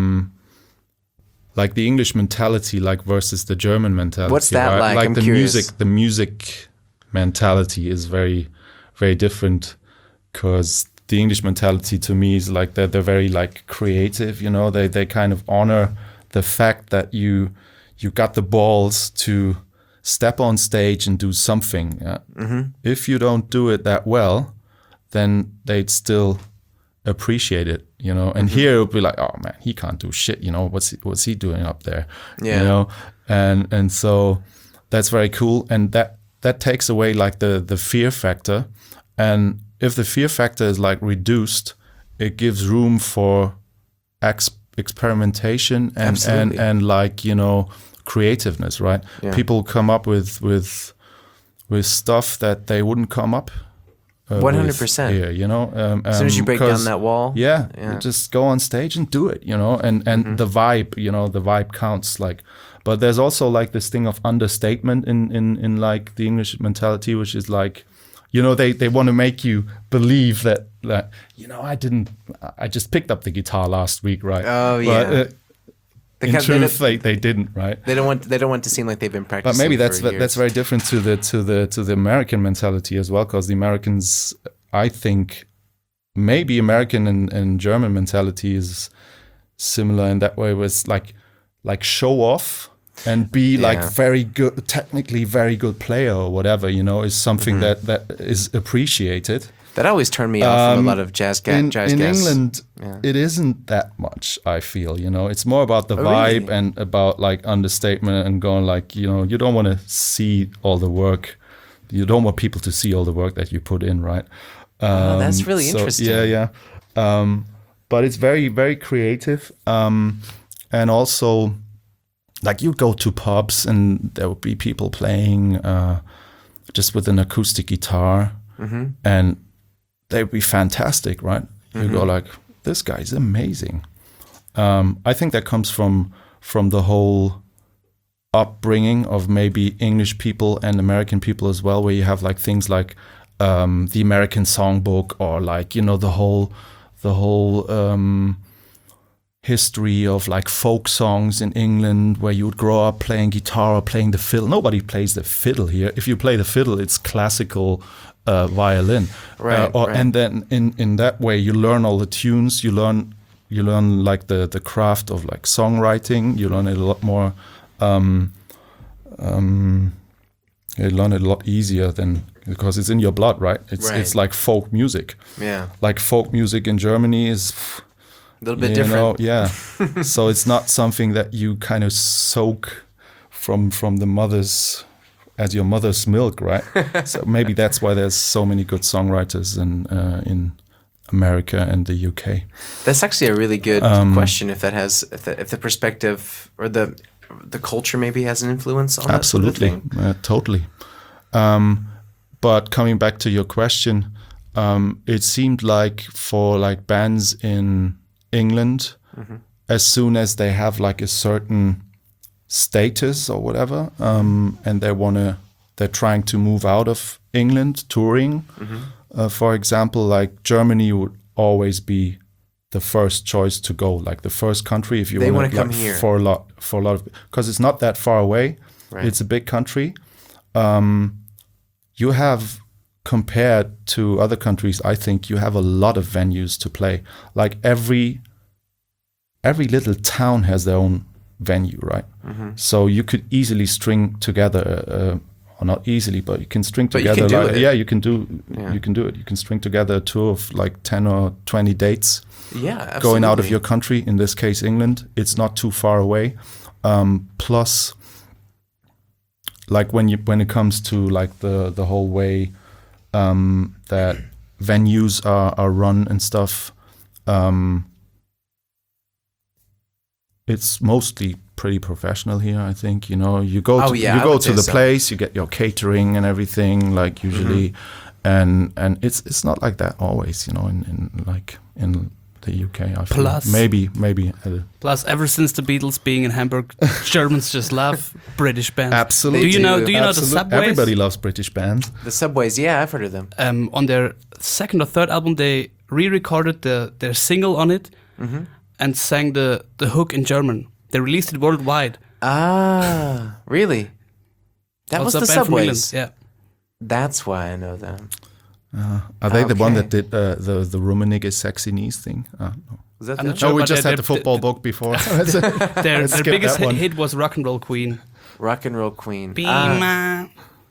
the English mentality versus the German mentality. What's that right? like? I'm curious. The music mentality is very, very different, because the English mentality to me is they're very creative. They kind of honor the fact that you got the balls to step on stage and do something. If you don't do it that well, then they'd still appreciate it, and here it would be like, oh man, he can't do shit, what's he doing up there, and so that's very cool, and that takes away the fear factor, and if the fear factor is reduced, it gives room for experimentation and creativeness, right? People come up with stuff that they wouldn't come up 100%. Here, as soon as you break down that wall, just go on stage and do it, and the vibe, the vibe counts. But there's also this thing of understatement in the English mentality, which is they want to make you believe that I just picked up the guitar last week, right? Oh yeah. But, in truth, they didn't, right? They don't want to seem like they've been practicing. But maybe that's for years. very different to the American mentality as well, because the Americans, I think, maybe American and German mentality is similar in that way, where it's like show off and be like very good, technically very good player or whatever, you know, is something that is appreciated. That always turned me off from a lot of jazz in guys. England, it isn't that much, I feel, you know. It's more about the vibe and about like understatement and going like, you know, you don't want to see all the work. You don't want people to see all the work that you put in, right? That's really interesting. Yeah. But it's very, very creative. And also, like you go to pubs and there will be people playing just with an acoustic guitar and they'd be fantastic, right? You go like, this guy's amazing. I think that comes from the whole upbringing of maybe English people and American people as well, where you have like things like the American songbook, or like, you know, the whole history of like folk songs in England, where you would grow up playing guitar or playing the fiddle. Nobody plays the fiddle here. If you play the fiddle, it's classical violin, right? And then in that way you learn all the tunes. You learn like the craft of like songwriting. You learn it a lot more. You learn it a lot easier than, because it's in your blood, right? It's like folk music. Yeah, like folk music in Germany is a little bit different. Yeah. So it's not something that you kind of soak from the mother's, as your mother's milk, right? So maybe that's why there's so many good songwriters in America and the UK. That's actually a really good question. If that has, if the perspective or the culture maybe has an influence on absolutely, that sort of thing. Totally. But coming back to your question, it seemed like for like bands in England, as soon as they have like a certain status or whatever, and they're trying to move out of England touring, for example, like Germany would always be the first choice to go, like the first country if you want to come here for a lot of, because it's not that far away. Right. It's a big country. You have, compared to other countries, I think you have a lot of venues to play. Like every little town has their own venue, right? So you could easily string together, or not easily, but you can string together. You can do it. You can string together a tour of like 10 or 20 dates. Yeah, absolutely. Going out of your country, in this case England, it's not too far away. Plus, like when it comes to like the whole way that venues are run and stuff, it's mostly pretty professional here, I think. You know, you go to the place, you get your catering and everything, like usually, and it's not like that always, you know, in the UK. I feel. Plus, maybe. Plus, ever since the Beatles being in Hamburg, Germans just love British bands. Absolutely. Do you know the Subways? Everybody loves British bands. The Subways, yeah, I've heard of them. On their second or third album, they re-recorded their single on it and sang the hook in German. They released it worldwide. Ah, really? That was the Subways. Yeah. That's why I know them. Are they the one that did the Rummenigge Sexy Knees thing? No. Was that I'm not No, sure, we but just had the football book before. Their biggest hit was Rock and Roll Queen. Rock and Roll Queen. Be my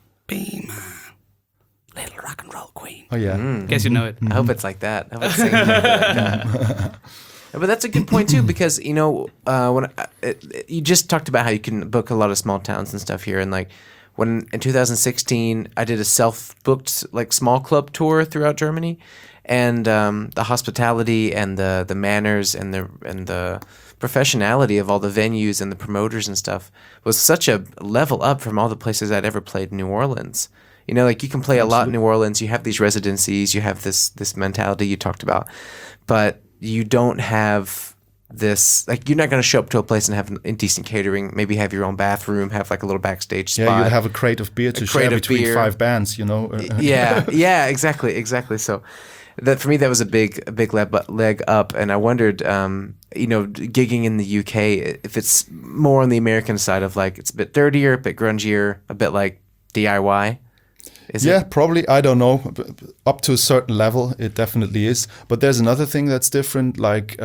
little rock and roll queen. Oh yeah. Guess you know it. I hope it's like that. I hope it's singing like that. But that's a good point too, because you know you just talked about how you can book a lot of small towns and stuff here, and like when in 2016 I did a self-booked like small club tour throughout Germany, and the hospitality and the manners and the professionality of all the venues and the promoters and stuff was such a level up from all the places I'd ever played in New Orleans. You know, like you can play a lot in New Orleans, you have these residencies, you have this mentality you talked about, but you don't have this, like you're not going to show up to a place and have decent catering, maybe have your own bathroom, have like a little backstage spot. Yeah, you'd have a crate of beer to share between 5 bands, you know. yeah, exactly. So that for me, that was a big leg up, and I wondered, you know, gigging in the UK, if it's more on the American side of like it's a bit dirtier, a bit grungier, a bit like DIY. Is Yeah, it? probably. I don't know. Up to a certain level, it definitely is. But there's another thing that's different. Like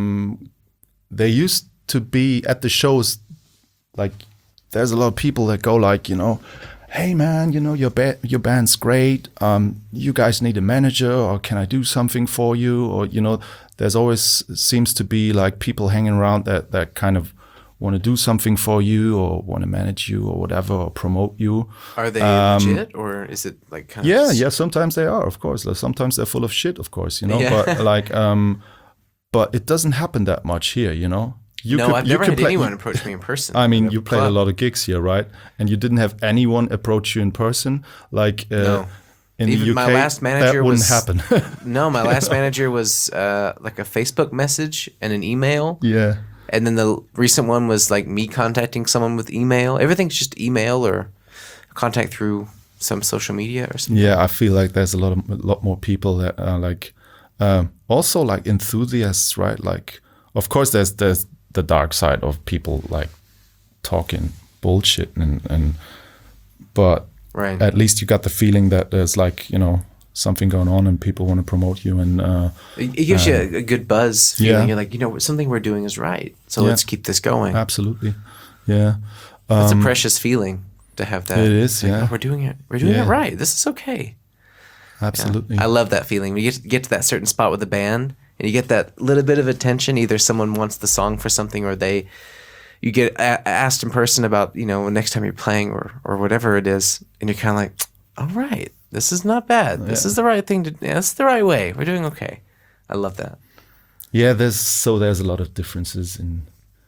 they used to be at the shows. Like there's a lot of people that go like, hey man, your band's great. You guys need a manager, or can I do something for you? Or there's always seems to be like people hanging around that kind of want to do something for you, or want to manage you, or whatever, or promote you. Are they legit, or is it like kind of? Yeah. Sometimes they are, of course. Sometimes they're full of shit, of course. Yeah. But like, but it doesn't happen that much here. I've never had anyone approach me in person. I mean, at you played a club. lot of gigs here, right? And you didn't have anyone approach you in person, like No. in Even the UK. my last manager that wouldn't was- happen. No, my last manager was like a Facebook message and an email. Yeah. And then the recent one was like me contacting someone with email. Everything's just email or contact through some social media or something. Yeah, I feel like there's a lot more people that are like also like enthusiasts, right? Like, of course, there's the dark side of people like talking bullshit and but Right. at least you got the feeling that there's like something going on and people want to promote you and It gives you a good buzz feeling. yeah. You're like, something we're doing is right. So Yeah. let's keep this going. absolutely, yeah. It's a precious feeling to have that. It is, Like, yeah. oh, we're doing it. We're doing it Yeah. right. This is okay. Yeah. Absolutely. I love that feeling. When you get to that certain spot with the band and you get that little bit of attention, either someone wants the song for something or you get asked in person about, next time you're playing or whatever it is. And you're kind of like, all right, this is not bad. This is the right thing this is the right way. We're doing okay. I love that. Yeah, there's a lot of differences in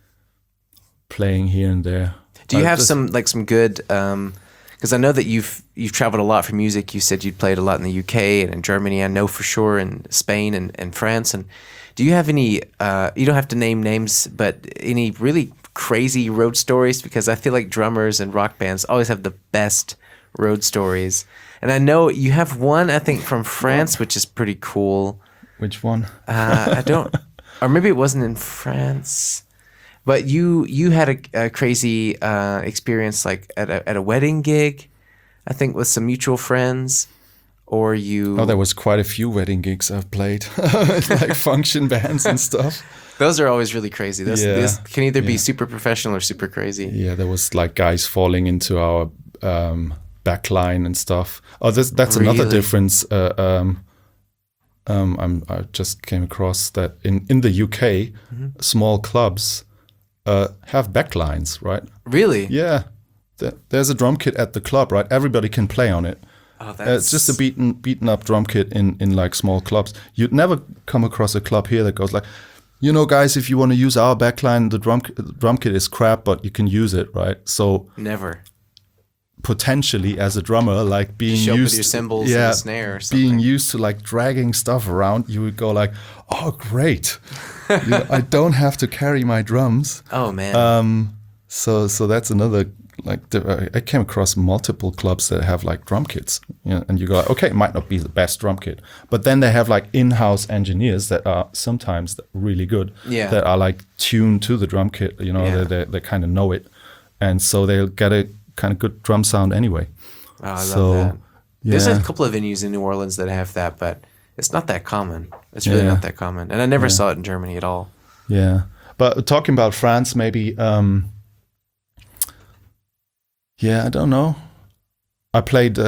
playing here and there. Do you have Just- some good? Because I know that you've traveled a lot for music. You said you'd played a lot in the UK and in Germany. I know for sure in Spain and France. And do you have any? You don't have to name names, but any really crazy road stories? Because I feel like drummers and rock bands always have the best road stories. And I know you have one, I think, from France, which is pretty cool. Which one? I don't, or maybe it wasn't in France. But you had a crazy experience like at a wedding gig, I think with some mutual friends, or you. Oh, there was quite a few wedding gigs I've played, like function bands and stuff. Those are always really crazy. Those can either be Yeah. super professional or super crazy. Yeah, there was like guys falling into our back line and stuff. Oh, that's another Really? difference. I just came across that in the UK, small clubs have backlines, right? Really? Yeah, there's a drum kit at the club, right? Everybody can play on it. Oh, that's It's just a beaten up drum kit in like small clubs. You'd never come across a club here that goes like, guys, if you want to use our backline, the drum kit is crap, but you can use it, right? So never. potentially as a drummer, like being Show up with used, your cymbals and a snare or something. being used to like dragging stuff around, you would go like, oh great, I don't have to carry my drums. Oh man. So that's another like I came across multiple clubs that have like drum kits, and you go like, okay, it might not be the best drum kit, but then they have like in-house engineers that are sometimes really good, Yeah. that are like tuned to the drum kit, Yeah. they kind of know it, and so they'll get a kind of good drum sound anyway. Oh, I so, love that. There's yeah. a couple of venues in New Orleans that have that, but it's not that common. It's really Yeah. not that common. And I never saw it in Germany at all. Yeah, but talking about France, maybe. Yeah, I don't know. I played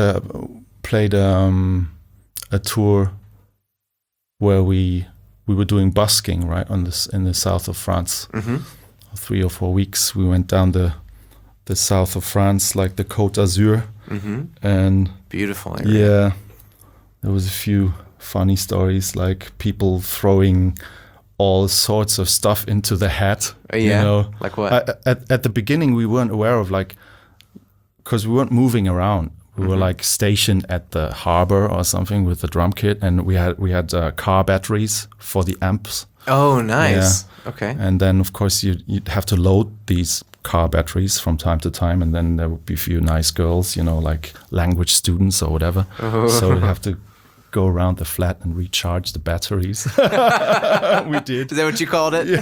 a tour where we were doing busking right in the south of France. Mm-hmm. 3 or 4 weeks. We went down the south of France, like the Côte d'Azur, Mm-hmm. and Beautiful area. yeah, there was a few funny stories, like people throwing all sorts of stuff into the hat. Yeah? Like what? At the beginning, we weren't aware of because we weren't moving around. We were like stationed at the harbor or something with the drum kit, and we had car batteries for the amps. Oh, nice. Okay. And then, of course, you'd have to load these car batteries from time to time, and then there would be a few nice girls, like language students or whatever. So we'd have to go around the flat and recharge the batteries. We did. Is that what you called it?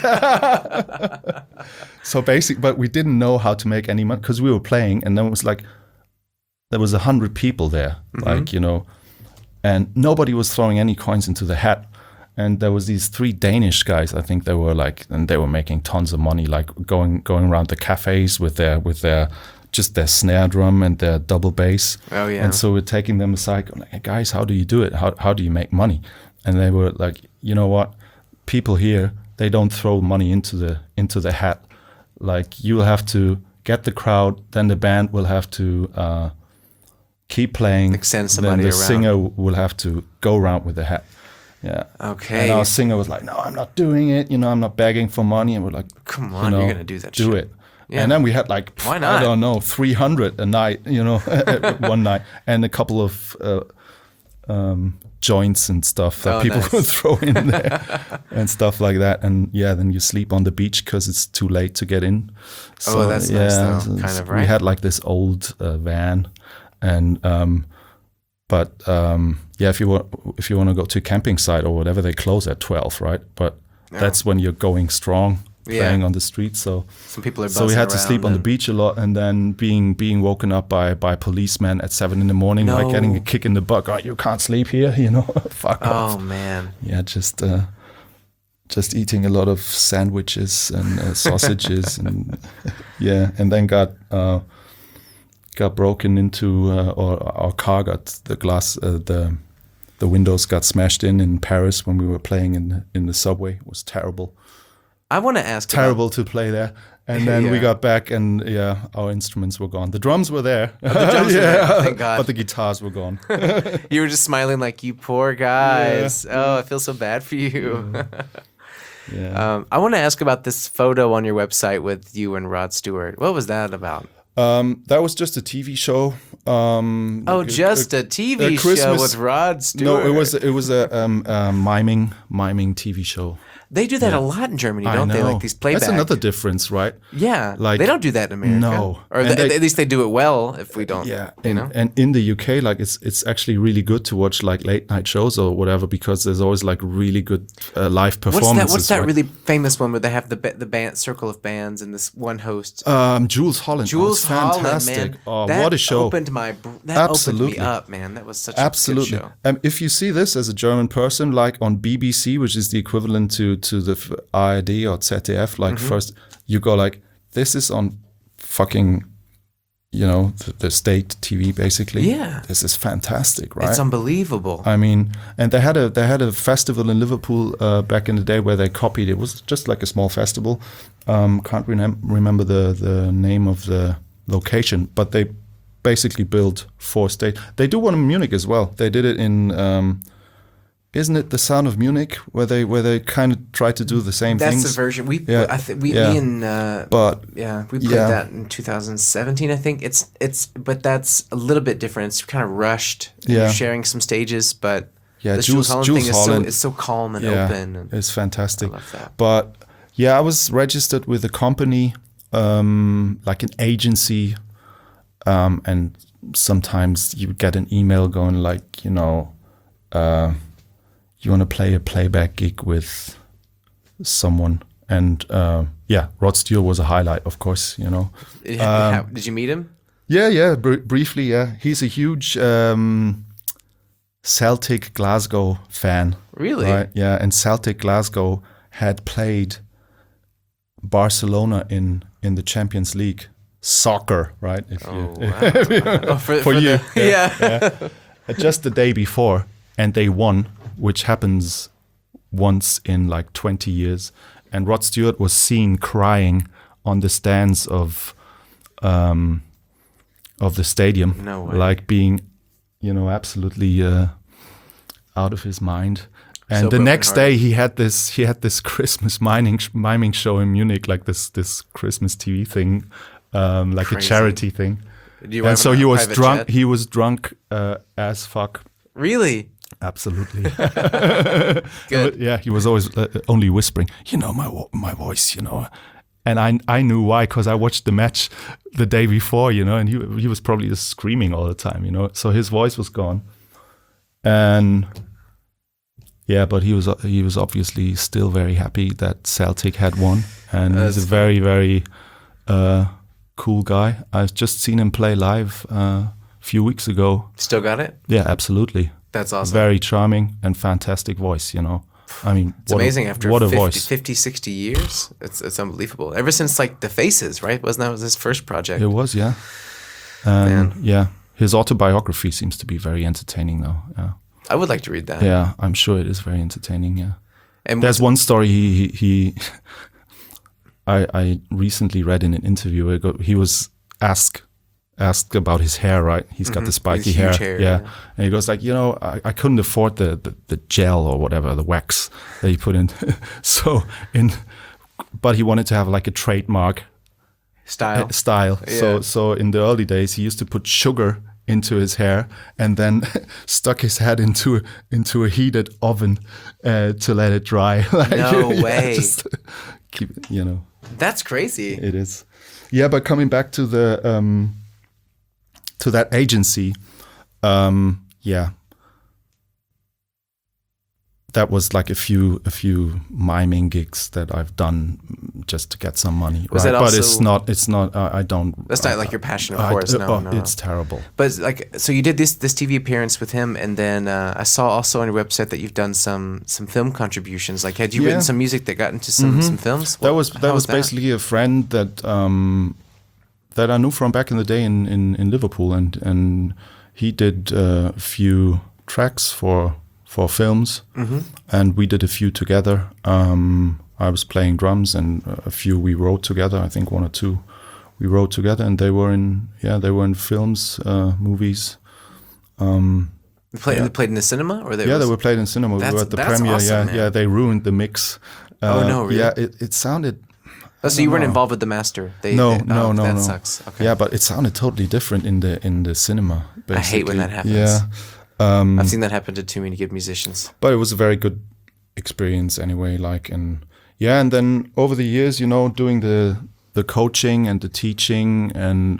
So but we didn't know how to make any money because we were playing, and then it was like, there was 100 people there, like, you know, and nobody was throwing any coins into the hat. And there was these 3 Danish guys, I think they were like, and they were making tons of money, like going around the cafes with their just their snare drum and their double bass. Oh yeah. And so we're taking them aside, going like, hey, guys, how do you do it? How do you make money? And they were like, you know what? People here, they don't throw money into the hat. Like, you'll have to get the crowd, then the band will have to keep playing. Like send somebody then the around. singer will have to go around with the hat. Yeah. Okay. And our singer was like, no, I'm not doing it. You know, I'm not begging for money. And we're like, Come on, you know, you're gonna do that Do shit. it. Yeah. And then we had like, Why not? I don't know, 300 a night, you know, one night. And a couple of joints and stuff that people nice. would throw in there and stuff like that. And yeah, then you sleep on the beach because it's too late to get in. So, that's nice though, kind of, right? We had like this old van, and yeah, if you want to go to a camping site or whatever, they close at 12, right? But that's when you're going strong, playing on the street. So some people are so we had to sleep on the and- beach a lot, and then being woken up by policemen at 7 a.m, No. like getting a kick in the butt. Oh, you can't sleep here, you know? Fuck off. Oh man. Yeah, just eating a lot of sandwiches and sausages, and yeah, and then got broken into, or our car got the glass, the windows got smashed in Paris when we were playing in the subway. It was terrible. I want to ask. Terrible to play there. And then we Yeah. got back, and our instruments were gone. The drums were there. The drums were there, thank God. But the guitars were gone. You were just smiling like, you poor guys. Oh, I feel so bad for you. Yeah. I want to ask about this photo on your website with you and Rod Stewart. What was that about? That was just a TV show. Just a TV show Christmas- with Rod Stewart. No, it was a miming TV show. They do that a lot in Germany, don't they? Like these playback. That's another difference, right? Yeah, Like- they don't do that in America. No. Or And at least they do it well. If we don't, Yeah, you and, know. and in the UK, like it's actually really good to watch like late night shows or whatever, because there's always like really good live performances. What's that right? really famous one where they have the band circle of bands and this one host? Jules Holland. Jules it's Holland, fantastic. man. Oh, that what a show! Opened me Absolutely. up, man. That was such Absolutely. a good show. If you see this as a German person, like on BBC, which is the equivalent to the ARD or ZDF, like Mm-hmm. first you go like, this is on fucking, you know, the state TV basically. Yeah. This is fantastic, right? It's unbelievable. I mean, and they had a festival in Liverpool back in the day where they copied. It was just like a small festival. Can't remember the name of the location, but they basically built 4 stages. They do one in Munich as well. They did it in, isn't it The Sound of Munich, where they kind of try to do the same That's things? the version we. Yeah, I think we yeah. me and But we played yeah. that in 2017. I think but that's a little bit different. It's kind of rushed. And Yeah. You're sharing some stages, but Yeah, the Jules Holland Holland thing is so calm and open. And it's fantastic. I love that. But yeah, I was registered with a company, like an agency, and sometimes you get an email going like, you know, you want to play a playback gig with someone, and Rod Stewart was a highlight, of course, you know. Did you meet him? Yeah, briefly, yeah. He's a huge Celtic Glasgow fan. Really? Right, yeah, and Celtic Glasgow had played Barcelona in the Champions League soccer, right? If Wow. For you, yeah. just the day before, and they won, which happens once in like 20 years. And Rod Stewart was seen crying on the stands of the stadium, No way. like being, you know, absolutely out of his mind. And So the next brokenhearted. day, he had this Christmas miming show in Munich, like this Christmas TV thing, like Crazy. a charity thing. Did you And have so a he was private drunk. jet? He was drunk as fuck. Really? Absolutely. Good. Yeah, he was always only whispering, you know, my voice, you know. And I knew why, because I watched the match the day before, you know, and he was probably just screaming all the time, you know. So his voice was gone. And yeah, but he was obviously still very happy that Celtic had won. And he's a very, very cool guy. I've just seen him play live few weeks ago. Still got it? Yeah, absolutely. That's awesome. Very charming and fantastic voice, you know. I mean, It's amazing after what 50, a voice. 50, 60 years. It's unbelievable. Ever since like The Faces, right? Wasn't that was his first project? It was, yeah. Man. Yeah. His autobiography seems to be very entertaining, though. Yeah. I would like to read that. Yeah, I'm sure it is very entertaining. Yeah. And There's one story he I recently read in an interview. He was asked about his hair. Right, he's got the spiky His huge hair. hair, Yeah. yeah. And he goes like, I couldn't afford the gel or whatever, the wax that he put in. But he wanted to have like a trademark style. style. Yeah. So in the early days, he used to put sugar into his hair and then stuck his head into a heated oven to let it dry. Like, No way. Just keep it, That's crazy. it is. Yeah, but coming back to the to that agency, yeah. That was like a few miming gigs that I've done just to get some money. Was right? that But also- it's not. I don't. That's not like your passion, of course. No. It's terrible. But like, so you did this TV appearance with him, and then I saw also on your website that you've done some film contributions. Like, had you written some music that got into some films? That was How basically a friend that that I knew from back in the day in Liverpool, and he did a few tracks for films, and we did a few together. I was playing drums, and a few we wrote together. I think one or two we wrote together, and they were in films, movies. They played in the cinema, or They were played in cinema. We were at the premiere. Awesome, man. Yeah. They ruined the mix. Oh, no, really? Yeah, it sounded. Oh, so you weren't involved with the master? No. That sucks. Okay. Yeah, but it sounded totally different in the cinema. I hate when basically. that happens. Yeah. I've seen that happen to too many good musicians. But it was a very good experience anyway. And then over the years, doing the coaching and the teaching,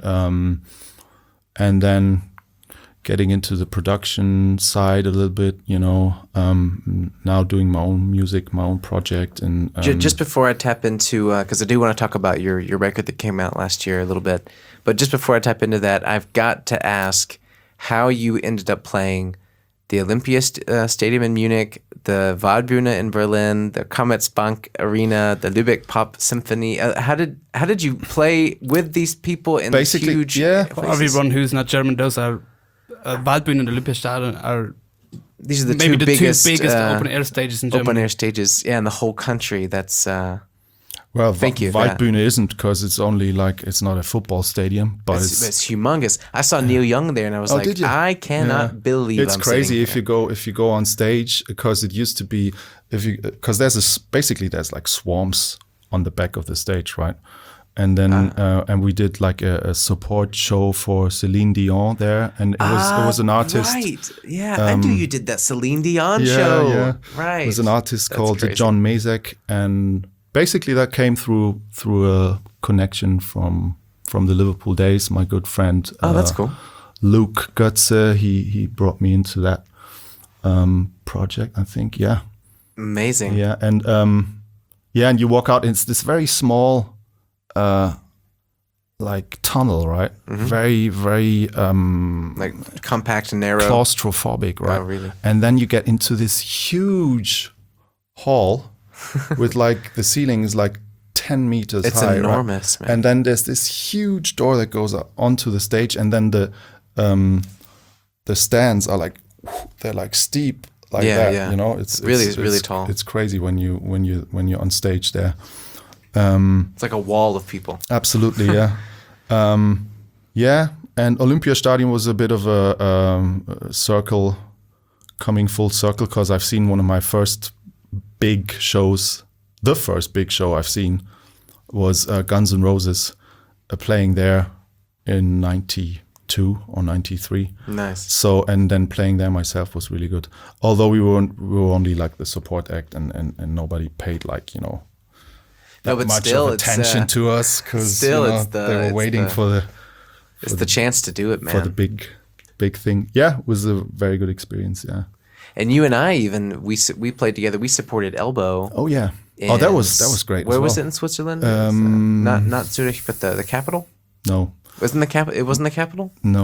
and then getting into the production side a little bit. Now doing my own music, my own project, and Just before I tap into, because I do want to talk about your record that came out last year a little bit, but just before I tap into that, I've got to ask how you ended up playing the Olympia Stadium in Munich, the Waldbühne in Berlin, the Commerzbank Arena, the Lübeck Pop Symphony. How did you play with these people in Basically, huge yeah. For places? everyone who's not German, those are Waldbühne and These Olympiastadion are are the maybe two the biggest, two biggest open air stages in Germany. open air stages, in the whole country. That's well, Thank you for that. Waldbühne isn't, because it's only it's not a football stadium, but it's humongous. I saw Neil Young there, and I was like, did you? I cannot believe it's I'm crazy sitting if you go on stage, because it used to be because there's like swarms on the back of the stage, right? And then and we did like a support show for Celine Dion there, and it was an artist. Right. Yeah, I knew you did that Celine Dion Yeah, show. yeah. Right. It was an artist That's called crazy. John Mazek, and basically that came through a connection from the Liverpool days. My good friend. Oh, that's cool. Luke Götze, he brought me into that project, I think. Yeah. Amazing. Yeah, and and you walk out. It's this very small, like tunnel, right? Very, very Like compact and narrow. claustrophobic, right? Oh, really? And then you get into this huge hall with like the ceiling is like 10 meters It's high. enormous, right? man. And then there's this huge door that goes onto the stage, and then the stands are like they're like steep like Yeah, that. yeah. It's Really tall. It's crazy when you're on stage there. It's like a wall of people. Absolutely, yeah. Yeah, and Olympiastadion was a bit of a circle, coming full circle, because I've seen one of my first big shows. The first big show I've seen was Guns N' Roses playing there in 92 or 93. Nice. So, and then playing there myself was really good. Although we were only like the support act, and nobody paid No, but much still, of attention it's to us, because still, it's they were waiting for the chance to do it, man. the big thing. Yeah, it was a very good experience. Yeah. And you and I even we played together. We supported Elbow. Oh yeah. Oh, that was great. Where as was it well. in Switzerland? It was, not Zurich, but the capital. No, It wasn't the capital. no.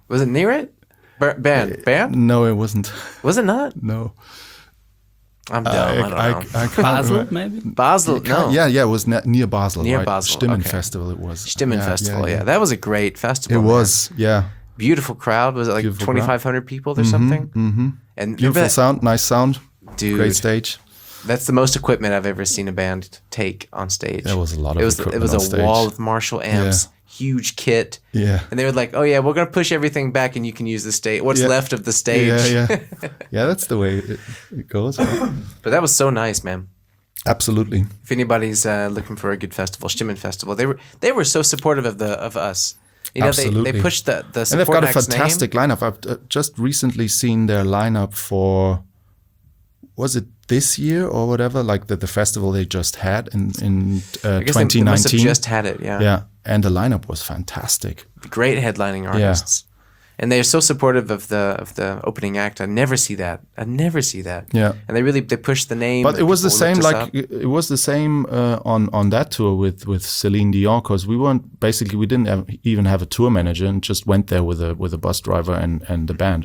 Was it near it? Band? No, it wasn't. Was it not? No. I'm dumb. I don't know. I can't Basel, remember. maybe. Basel? No. Yeah, it was near Basel. Near right? Basel, Stimmen okay. Festival. It was. Stimmen Festival. Yeah, that was a great festival. It man. was. Yeah. Beautiful crowd. Was it like Beautiful 2,500 people or something? Mm-hmm. And Beautiful sound. Nice sound. dude. Great stage. That's the most equipment I've ever seen a band take on stage. There was a lot of It equipment was on a stage. wall of Marshall amps, huge kit. Yeah. And they were like, "Oh yeah, we're gonna push everything back, and you can use the stage. What's Yeah. left of the stage." Yeah, yeah. That's the way it goes. Right? But that was so nice, man. Absolutely. If anybody's looking for a good festival, Stimmen Festival, they were so supportive of us. You know, Absolutely. they pushed the And they've support got a act's fantastic lineup. I've just recently seen their lineup for, was it this year or whatever? Like the festival they just had in name. I guess 2019. they must have just had it. Yeah. Yeah, and the lineup was fantastic. Great headlining artists. And they're so supportive of the opening act. I never see that. Yeah. And they push the name. But it was the people same. looked us Like up. it was the same on that tour with Celine Dion, because we didn't even have a tour manager, and just went there with a bus driver and the band.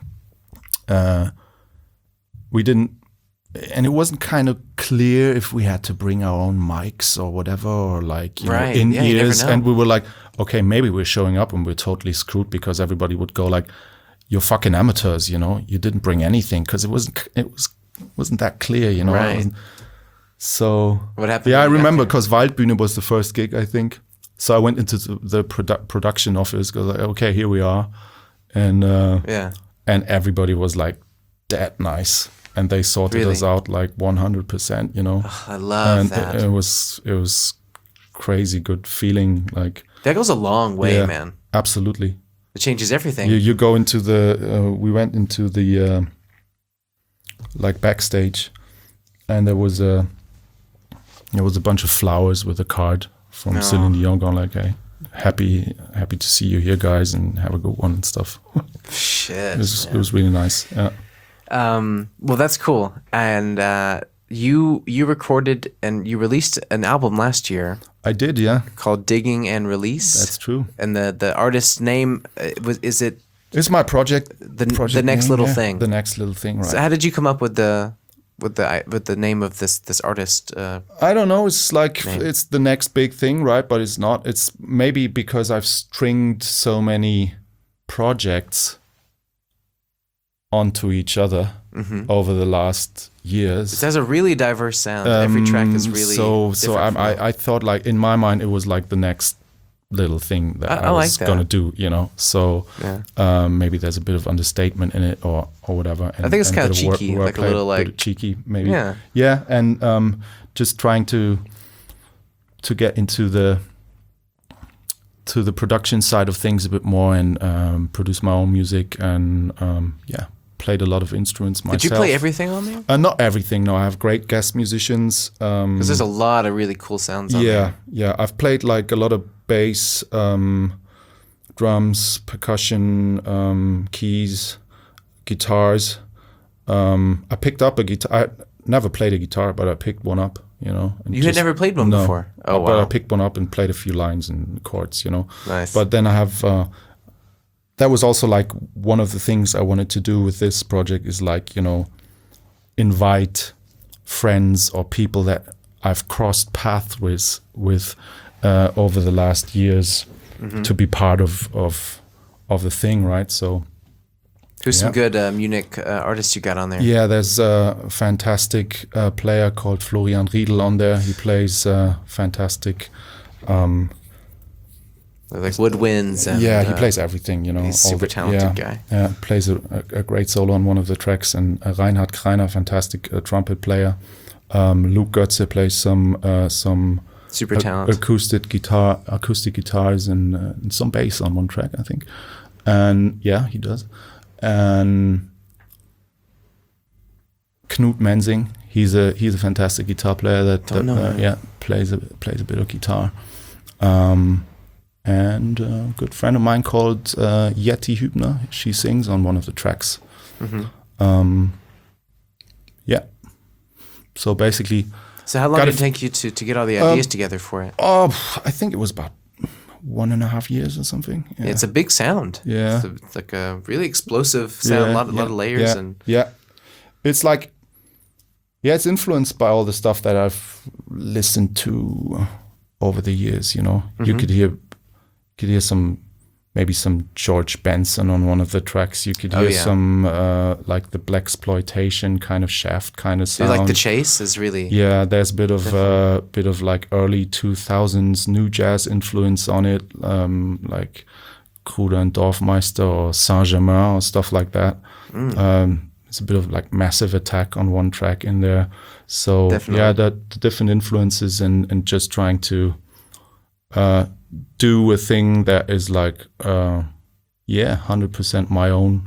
We didn't, and it wasn't kind of clear if we had to bring our own mics or whatever, or like Right. in Yeah, you never ears. know. And we were like, okay, maybe we're showing up and we're totally screwed, because everybody would go like, "You're fucking amateurs, you didn't bring anything," because it wasn't that clear, It Right. wasn't- So What happened Yeah, I when you got remember, there? because Waldbühne was the first gig, I think. So I went into the production office, go like, okay, here we are, and Yeah. and everybody was like that nice, and they sorted Really? us out like 100%, I love and that. it was crazy good feeling, like That goes a long way, yeah, man. absolutely. It changes everything. You go into we went into the like backstage, and there was a bunch of flowers with a card from Oh. Celine Dion going like, "Hey, happy to see you here, guys, and have a good one," and stuff. Shit. It was really nice. Yeah. Well, that's cool. And you recorded and you released an album last year I did, yeah. called Digging and Release. That's true. And the artist's name is it It's my project. the next name, little yeah. thing? The next little thing, right? So how did you come up with the name of this artist? I don't know. It's like Name. it's the next big thing, right? But it's not. It's maybe because I've stringed so many projects onto each other over the last years. It has a really diverse sound. Every track is really so. different from I thought, like, in my mind, it was like the next little thing that I I like was that. gonna do. So Yeah. maybe there's a bit of understatement in it, or whatever. And, I think it's and kinda bit of cheeky, like a wordplay, little, bit like- of cheeky, maybe. Yeah. And just trying to get into the production side of things a bit more, and produce my own music, and played a lot of instruments myself. Did you play everything on there? Not everything. No, I have great guest musicians. Because there's a lot of really cool sounds on there. Yeah. I've played like a lot of bass, drums, percussion, keys, guitars. I picked up a guitar. I never played a guitar, but I picked one up. And You had never played one no. before? Oh, But wow. I picked one up and played a few lines and chords. Nice. But then I have. That was also like one of the things I wanted to do with this project, is like, invite friends or people that I've crossed paths with over the last years to be part of the thing, right? So Who's some yeah. good Munich artists you got on there? yeah, there's a fantastic player called Florian Riedel on there. He plays fantastic. Like woodwinds. And, Yeah, he plays everything, He's a all super the- talented yeah, guy. Yeah, plays a great solo on one of the tracks, and Reinhard Kreiner, fantastic trumpet player. Luke Götze plays some Super talented. acoustic guitars, and some bass on one track, I think. And yeah, he does. And Knut Menzing, he's a fantastic guitar player that know him. plays a bit of guitar. And a good friend of mine called Yeti Hübner. She sings on one of the tracks. Yeah. So basically, So how long Gotta did it take you to get all the ideas together for it? I think it was about 1.5 years or something. Yeah. It's a big sound. Yeah. It's like a really explosive sound, a lot of layers. It's like, it's influenced by all the stuff that I've listened to over the years, you know. You could hear maybe some George Benson on one of the tracks. You could hear some like the Blaxploitation kind of Shaft kind of sound. Like The Chase is really there's a bit of like early 2000s new jazz influence on it, like Kruder and Dorfmeister or Saint-Germain or stuff like that. It's a bit of like Massive Attack on one track in there. So the different influences and just trying to do a thing that is like 100% my own.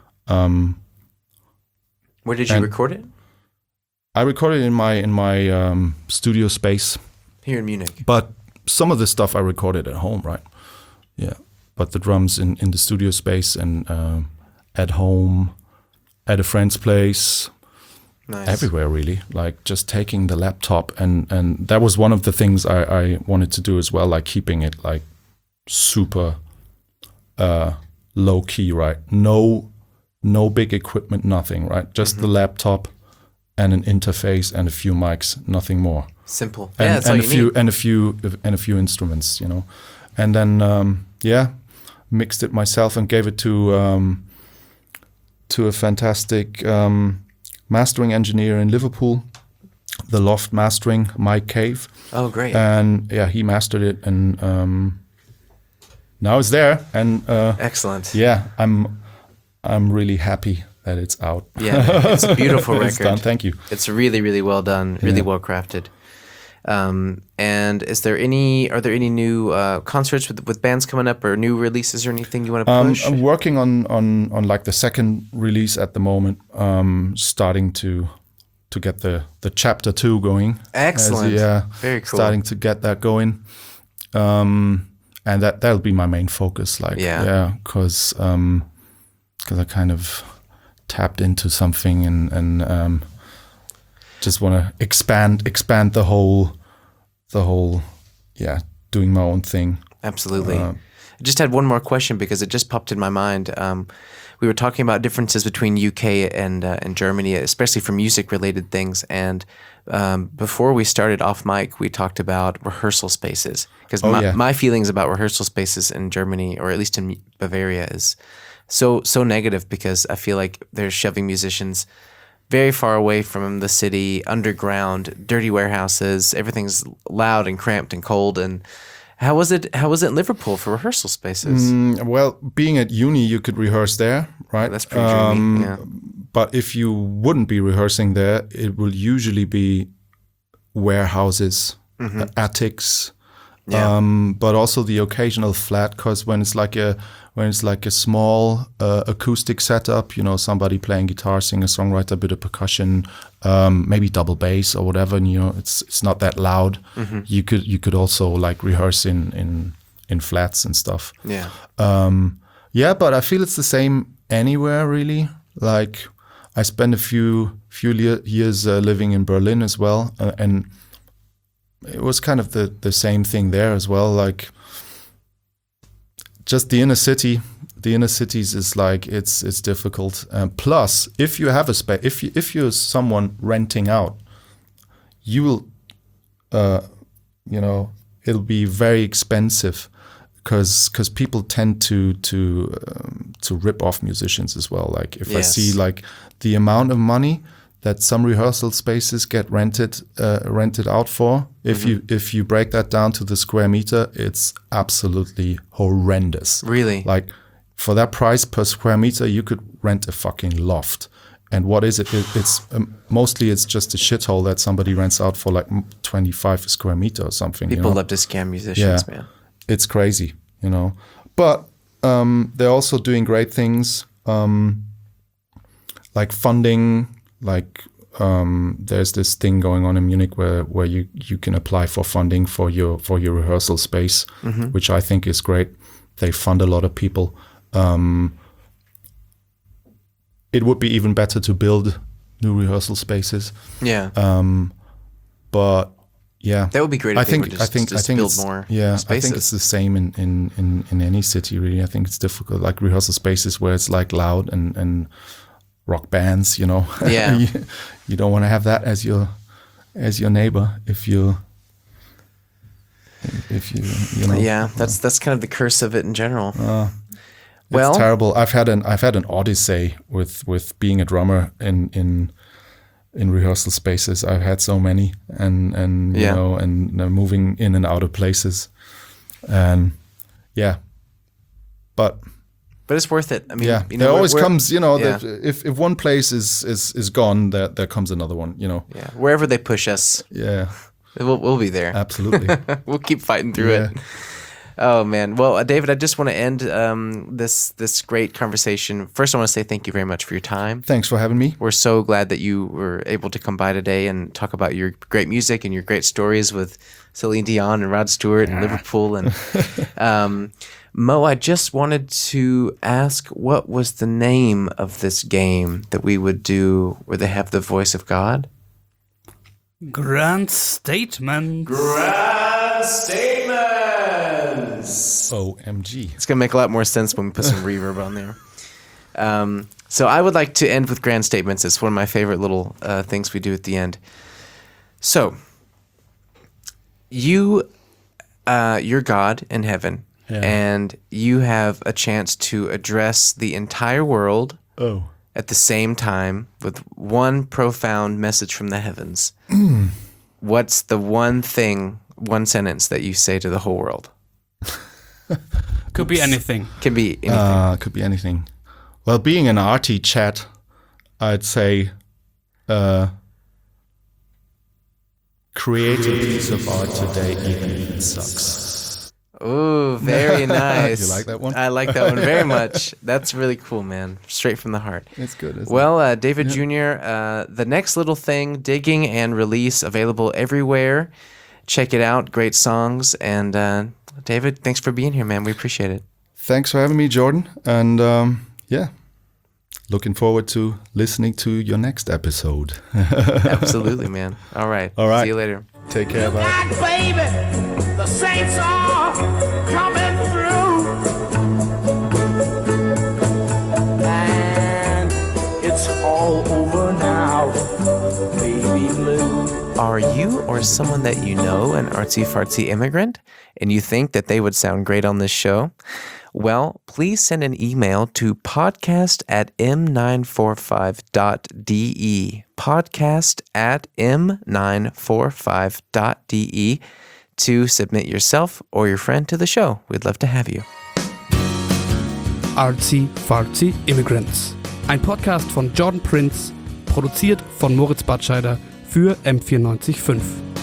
Where did you record it? I recorded in my studio space here in Munich. But some of the stuff I recorded at home, right? Yeah, but the drums in the studio space and at home, at a friend's place. Nice. Everywhere really, like just taking the laptop and that was one of the things I wanted to do as well, like keeping it like super low key, right? No big equipment, nothing, right? Just the laptop and an interface and a few mics, nothing more. Simple. And, that's all you need. And a few instruments, you know. And then mixed it myself and gave it to a fantastic mastering engineer in Liverpool, the Loft Mastering, Mike Cave. Oh, great. And he mastered it, and now it's there. And excellent. Yeah, I'm really happy that it's out. Yeah, it's a beautiful record. It's done. Thank you. It's really, really well done, really well crafted. And are there any new concerts with bands coming up, or new releases, or anything you want to push? I'm working on like the second release at the moment, starting to get the chapter 2 going. Excellent. Very cool. Starting to get that going, and that'll be my main focus. Like, because I kind of tapped into something and just want to expand the whole doing my own thing. Absolutely. I just had one more question because it just popped in my mind. We were talking about differences between UK and Germany, especially for music related things. And before we started off mic, we talked about rehearsal spaces, because my feelings about rehearsal spaces in Germany, or at least in Bavaria, is so negative, because I feel like they're shoving musicians very far away from the city, underground, dirty warehouses. Everything's loud and cramped and cold. And how was it in Liverpool for rehearsal spaces? Well, being at uni, you could rehearse there, right? That's pretty dreamy. Yeah. But if you wouldn't be rehearsing there, it will usually be warehouses, attics, but also the occasional flat. Because when it's like a small acoustic setup, you know, somebody playing guitar, singer, songwriter, a bit of percussion, maybe double bass or whatever, and, you know, it's not that loud. You could also like rehearse in flats and stuff. Yeah. But I feel it's the same anywhere really. Like, I spent a few years living in Berlin as well, and it was kind of the same thing there as well. Like, just the inner cities is like, it's difficult. Plus, if you have a space, if you're someone renting out, you will, it'll be very expensive, because people tend to rip off musicians as well. Like, if I see like the amount of money that some rehearsal spaces get rented out for, if you break that down to the square meter, it's absolutely horrendous. Really? Like, for that price per square meter, you could rent a fucking loft. And what is it? It's mostly it's just a shithole that somebody rents out for like 25 square meter or something. People love to scam musicians, man. It's crazy, you know. But they're also doing great things, like funding. Like, there's this thing going on in Munich where you can apply for funding for your rehearsal space, which I think is great. They fund a lot of people. It would be even better to build new rehearsal spaces. Yeah. But Yeah, That would be great. I if think they would just build it's, more yeah, spaces. I think it's the same in any city. Really, I think it's difficult. Like rehearsal spaces where it's like loud and rock bands. You know, Yeah. you don't want to have that as your neighbor if you know. Yeah, that's kind of the curse of it in general. It's terrible. I've had an odyssey with being a drummer in rehearsal spaces. I've had so many, and you know, and moving in and out of places, and yeah, but it's worth it. I mean, yeah, you know, there always we're- comes, you know, yeah. that if one place is gone, there comes another one, you know. Yeah, wherever they push us, Yeah, we'll be there. absolutely. We'll keep fighting through Yeah. it. Oh man. Well, David, I just want to end this great conversation. First, I want to say thank you very much for your time. Thanks for having me. We're so glad that you were able to come by today and talk about your great music and your great stories with Celine Dion and Rod Stewart and Liverpool. And Mo, I just wanted to ask, what was the name of this game that we would do where they have the voice of God? Grand statement. OMG. It's going to make a lot more sense when we put some reverb on there. So I would like to end with grand statements. It's one of my favorite little things we do at the end. So, you're God in heaven, Yeah. and you have a chance to address the entire world Oh. at the same time with one profound message from the heavens. What's the one sentence that you say to the whole world? Could be anything. Can be anything. Could be anything. Well, being an arty chat, I'd say create a piece of art today, even if it sucks. Ooh, very nice. You like that one? I like that one very much. That's really cool, man. Straight from the heart. It's good, isn't Well, David Jr., The Next Little Thing, Digging and Release, available everywhere. Check it out. Great songs. And David, thanks for being here, man. We appreciate it. Thanks for having me, Jordan. And yeah, looking forward to listening to your next episode. Absolutely, man. All right. All right. See you later. Take care, bye. God, baby, the saints are coming through, and it's all over now, baby blue. Are you or someone that you know an artsy-fartsy immigrant, and you think that they would sound great on this show? Well, please send an email to podcast@m945.de, podcast@m945.de, to submit yourself or your friend to the show. We'd love to have you. Artsy Fartsy Immigrants. Ein Podcast von Jordan Prince, produziert von Moritz Batscheider für M94.5.